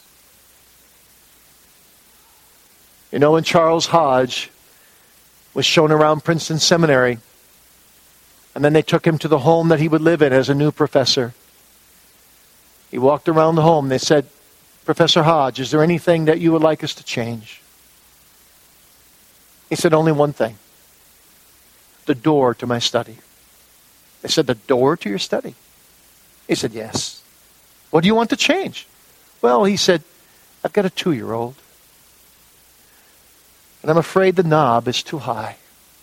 You know, when Charles Hodge was shown around Princeton Seminary, and then they took him to the home that he would live in as a new professor. He walked around the home. They said, Professor Hodge, is there anything that you would like us to change? He said, only one thing. The door to my study. I said, the door to your study? He said, yes. What do you want to change? Well, he said, I've got a two-year-old. And I'm afraid the knob is too high.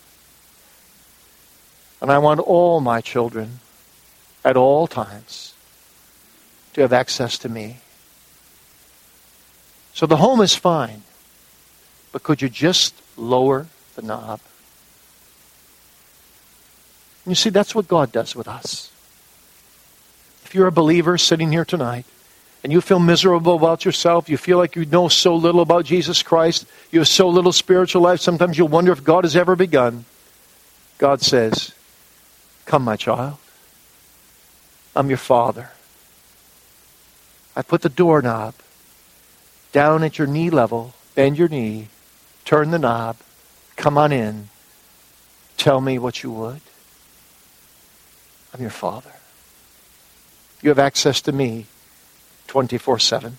And I want all my children, at all times, to have access to me. So the home is fine. But could you just lower the knob? You see, that's what God does with us. If you're a believer sitting here tonight, and you feel miserable about yourself, you feel like you know so little about Jesus Christ, you have so little spiritual life, sometimes you'll wonder if God has ever begun. God says, come, my child. I'm your Father. I put the doorknob down at your knee level. Bend your knee. Turn the knob. Come on in. Tell me what you would. I'm your Father. You have access to me twenty-four seven.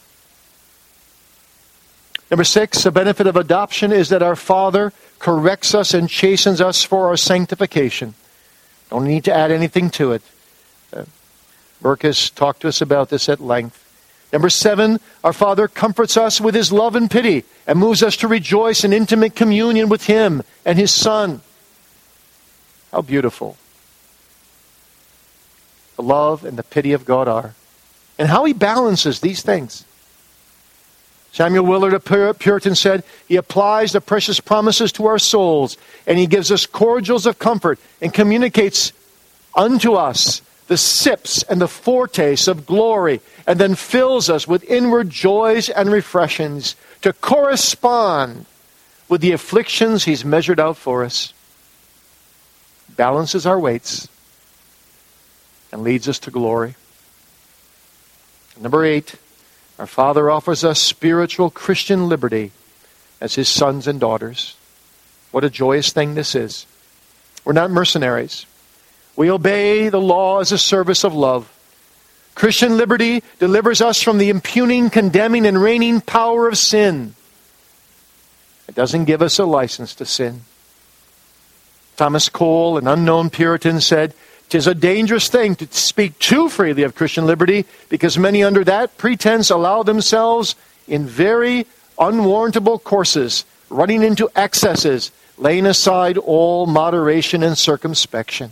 Number six, the benefit of adoption is that our Father corrects us and chastens us for our sanctification. Don't need to add anything to it. Uh, Burke has talked to us about this at length. Number seven, our Father comforts us with His love and pity and moves us to rejoice in intimate communion with Him and His Son. How beautiful the love and the pity of God are. And how He balances these things. Samuel Willard, a Puritan, said, He applies the precious promises to our souls, and He gives us cordials of comfort and communicates unto us the sips and the foretastes of glory, and then fills us with inward joys and refreshings to correspond with the afflictions He's measured out for us. Balances our weights and leads us to glory. Number eight, our Father offers us spiritual Christian liberty as His sons and daughters. What a joyous thing this is. We're not mercenaries. We obey the law as a service of love. Christian liberty delivers us from the impugning, condemning, and reigning power of sin. It doesn't give us a license to sin. Thomas Cole, an unknown Puritan, said, "'Tis a dangerous thing to speak too freely of Christian liberty, because many under that pretense allow themselves in very unwarrantable courses, running into excesses, laying aside all moderation and circumspection."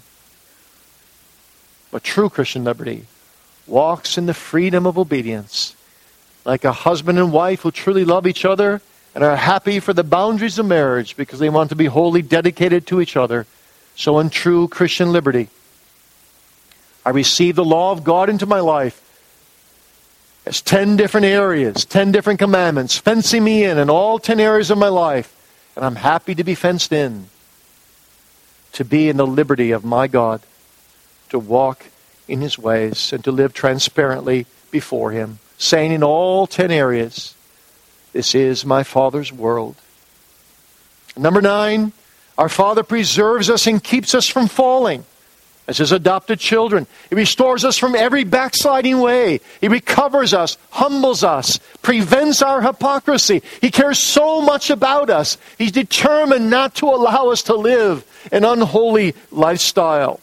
But true Christian liberty walks in the freedom of obedience, like a husband and wife who truly love each other and are happy for the boundaries of marriage because they want to be wholly dedicated to each other. So in true Christian liberty, I receive the law of God into my life as ten different areas, ten different commandments, fencing me in in all ten areas of my life. And I'm happy to be fenced in, to be in the liberty of my God, to walk in His ways and to live transparently before Him, saying in all ten areas, this is my Father's world. Number nine, our Father preserves us and keeps us from falling as His adopted children. He restores us from every backsliding way. He recovers us, humbles us, prevents our hypocrisy. He cares so much about us. He's determined not to allow us to live an unholy lifestyle.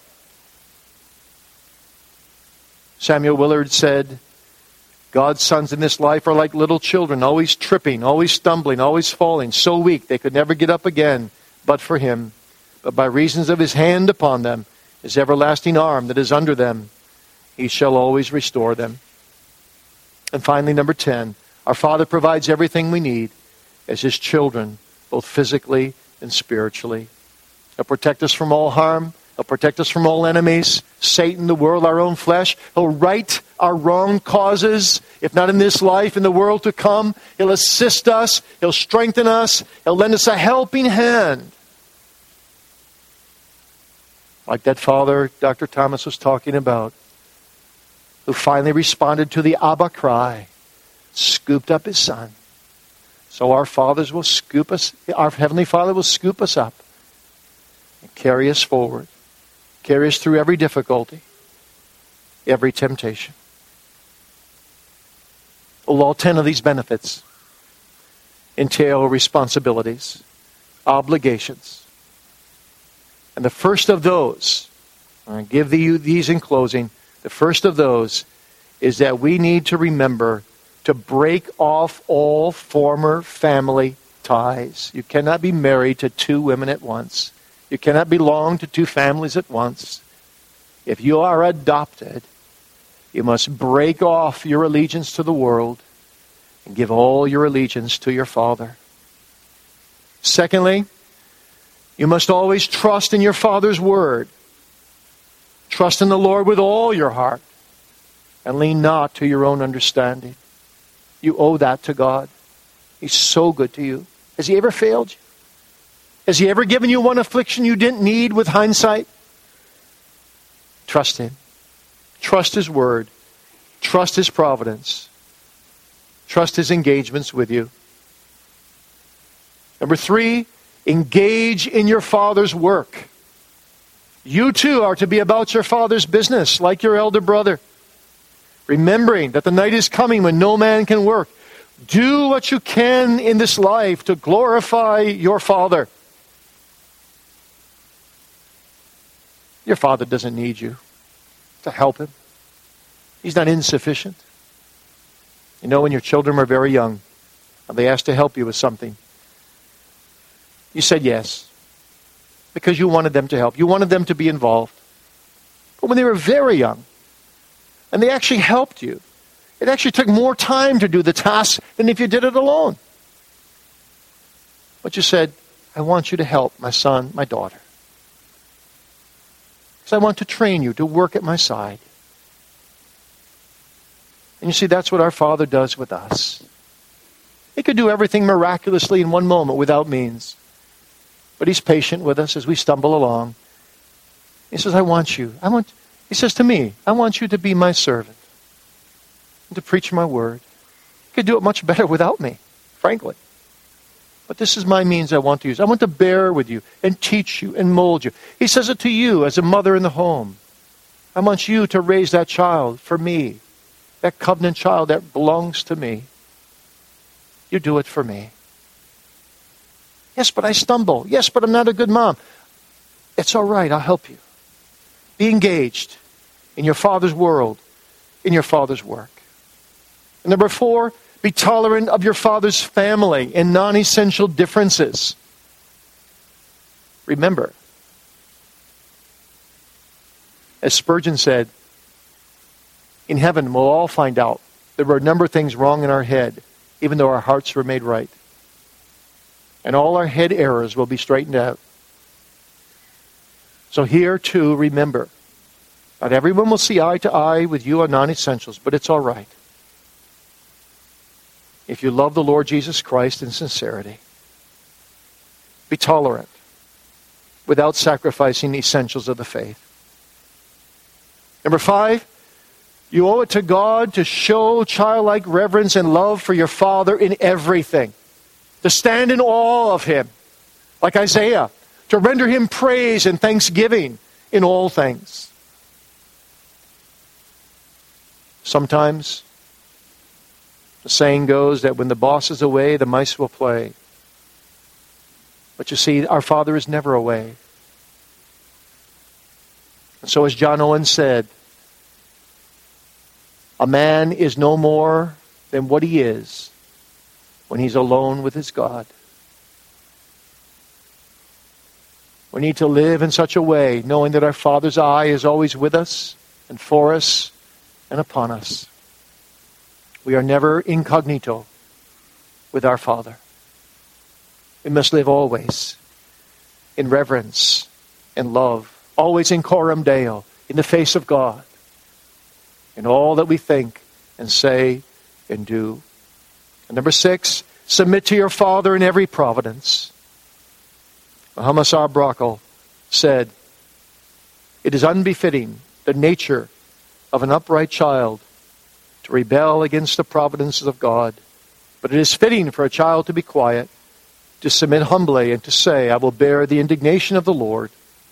Samuel Willard said, God's sons in this life are like little children, always tripping, always stumbling, always falling, so weak they could never get up again, but for Him. But by reasons of His hand upon them, His everlasting arm that is under them, He shall always restore them. And finally, number ten, our Father provides everything we need as His children, both physically and spiritually. He'll protect us from all harm. He'll protect us from all enemies, Satan, the world, our own flesh. He'll right our wrong causes, if not in this life, in the world to come. He'll assist us. He'll strengthen us. He'll lend us a helping hand. Like that father Doctor Thomas was talking about, who finally responded to the Abba cry, scooped up his son. So our fathers will scoop us, our Heavenly Father will scoop us up and carry us forward. Carry us through every difficulty, every temptation. Well, all ten of these benefits entail responsibilities. obligations. And the first of those, I'll give you these in closing, the first of those is that we need to remember to break off all former family ties. You cannot be married to two women at once. You cannot belong to two families at once. If you are adopted, you must break off your allegiance to the world and give all your allegiance to your Father. Secondly, you must always trust in your Father's word. Trust in the Lord with all your heart and lean not to your own understanding. You owe that to God. He's so good to you. Has He ever failed you? Has He ever given you one affliction you didn't need with hindsight? Trust Him. Trust His word. Trust His providence. Trust His engagements with you. Number three, engage in your Father's work. You too are to be about your Father's business, like your elder brother. Remembering that the night is coming when no man can work. Do what you can in this life to glorify your Father. Your Father doesn't need you to help Him. He's not insufficient. You know, when your children are very young and they ask to help you with something, you said yes because you wanted them to help. You wanted them to be involved. But when they were very young and they actually helped you, it actually took more time to do the task than if you did it alone. But you said, I want you to help my son, my daughter. Because I want to train you to work at my side. And you see, that's what our Father does with us. He could do everything miraculously in one moment without means. But He's patient with us as we stumble along. He says, I want you. I want, he says to me, I want you to be my servant and to preach my word. You could do it much better without me, frankly. But this is my means I want to use. I want to bear with you and teach you and mold you. He says it to you as a mother in the home. I want you to raise that child for me. That covenant child that belongs to me. You do it for me. Yes, but I stumble. Yes, but I'm not a good mom. It's all right. I'll help you. Be engaged in your Father's world, in your Father's work. And number four, be tolerant of your Father's family and non-essential differences. Remember, as Spurgeon said, in heaven we'll all find out there were a number of things wrong in our head, even though our hearts were made right. And all our head errors will be straightened out. So here too, remember, not everyone will see eye to eye with you on non-essentials, but it's all right. If you love the Lord Jesus Christ in sincerity, be tolerant without sacrificing the essentials of the faith. Number five, you owe it to God to show childlike reverence and love for your Father in everything. To stand in awe of Him, like Isaiah. To render Him praise and thanksgiving in all things. Sometimes the saying goes that when the boss is away, the mice will play. But you see, our Father is never away. And so as John Owen said, a man is no more than what he is when he's alone with his God. We need to live in such a way, knowing that our Father's eye is always with us and for us and upon us. We are never incognito with our Father. We must live always in reverence and love, always in coram Deo, in the face of God, in all that we think and say and do. And number six, submit to your Father in every providence. Muhammad Brockel said, it is unbefitting the nature of an upright child to rebel against the providences of God, but it is fitting for a child to be quiet, to submit humbly, and to say, I will bear the indignation of the Lord.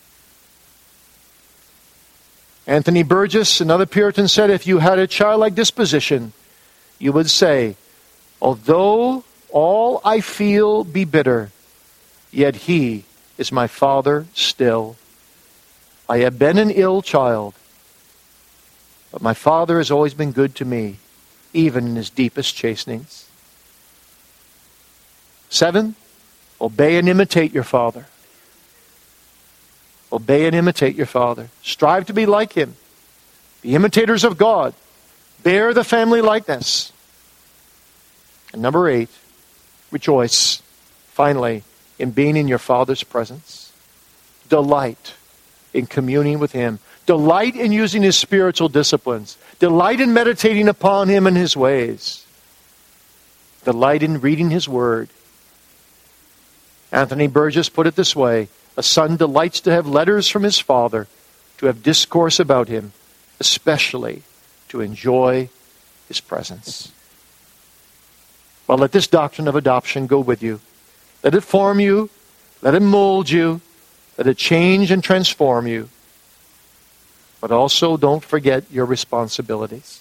Anthony Burgess, another Puritan, said, if you had a childlike disposition, you would say, although all I feel be bitter, yet he is my father still. I have been an ill child, but my father has always been good to me, even in his deepest chastenings. Seven, obey and imitate your father. Obey and imitate your father. Strive to be like him. Be imitators of God. Bear the family likeness. And number eight, rejoice, finally, in being in your Father's presence. Delight in communing with him. Delight in using his spiritual disciplines. Delight in meditating upon him and his ways. Delight in reading his word. Anthony Burgess put it this way: a son delights to have letters from his father, to have discourse about him, especially to enjoy his presence. Well, let this doctrine of adoption go with you. Let it form you. Let it mold you. Let it change and transform you. But also don't forget your responsibilities.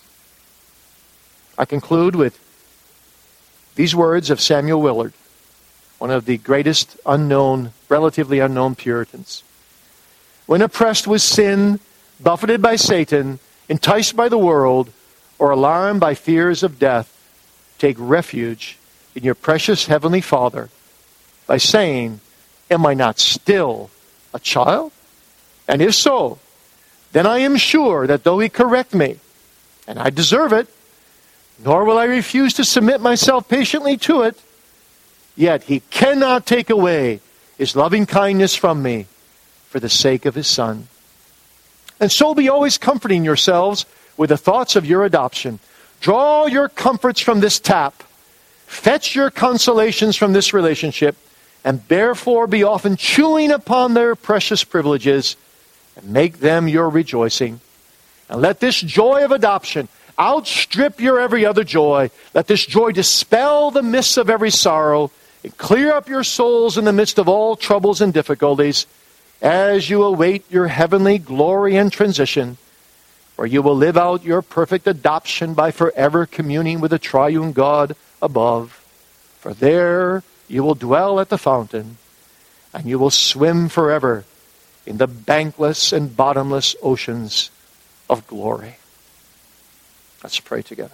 I conclude with these words of Samuel Willard, one of the greatest unknown, relatively unknown Puritans. When oppressed with sin, buffeted by Satan, enticed by the world, or alarmed by fears of death, take refuge in your precious Heavenly Father by saying, am I not still a child? And if so, then I am sure that though he correct me, and I deserve it, nor will I refuse to submit myself patiently to it, yet he cannot take away his loving kindness from me for the sake of his Son. And so be always comforting yourselves with the thoughts of your adoption. Draw your comforts from this tap. Fetch your consolations from this relationship, and therefore be often chewing upon their precious privileges, and make them your rejoicing. And let this joy of adoption outstrip your every other joy. Let this joy dispel the mists of every sorrow, and clear up your souls in the midst of all troubles and difficulties, as you await your heavenly glory and transition, where you will live out your perfect adoption by forever communing with the triune God above. For there you will dwell at the fountain, and you will swim forever in the bankless and bottomless oceans of glory. Let's pray together.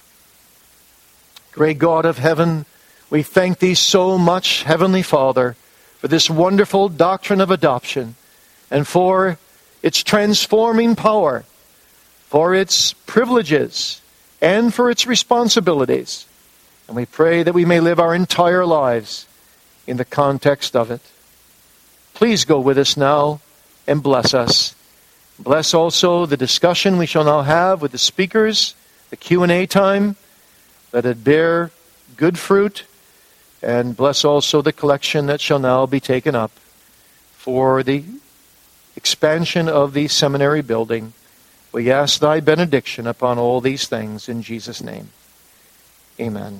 Great God of heaven, we thank thee so much, Heavenly Father, for this wonderful doctrine of adoption, and for its transforming power, for its privileges, and for its responsibilities. And we pray that we may live our entire lives in the context of it. Please go with us now and bless us. Bless also the discussion we shall now have with the speakers, the Q and A time. Let it bear good fruit. And bless also the collection that shall now be taken up for the expansion of the seminary building. We ask thy benediction upon all these things in Jesus' name. Amen.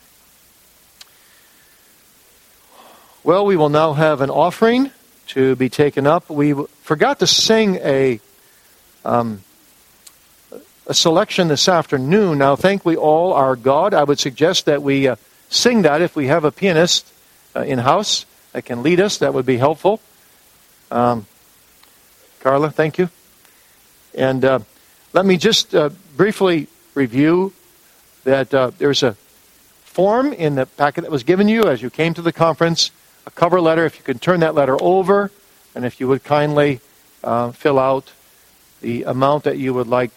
Well, we will now have an offering to be taken up. We forgot to sing a um, a selection this afternoon. Now, thank we all our God. I would suggest that we uh, sing that if we have a pianist uh, in-house that can lead us. That would be helpful. Um, Carla, thank you. And uh, let me just uh, briefly review that uh, there's a form in the packet that was given you as you came to the conference, a cover letter. If you could turn that letter over, and if you would kindly uh, fill out the amount that you would like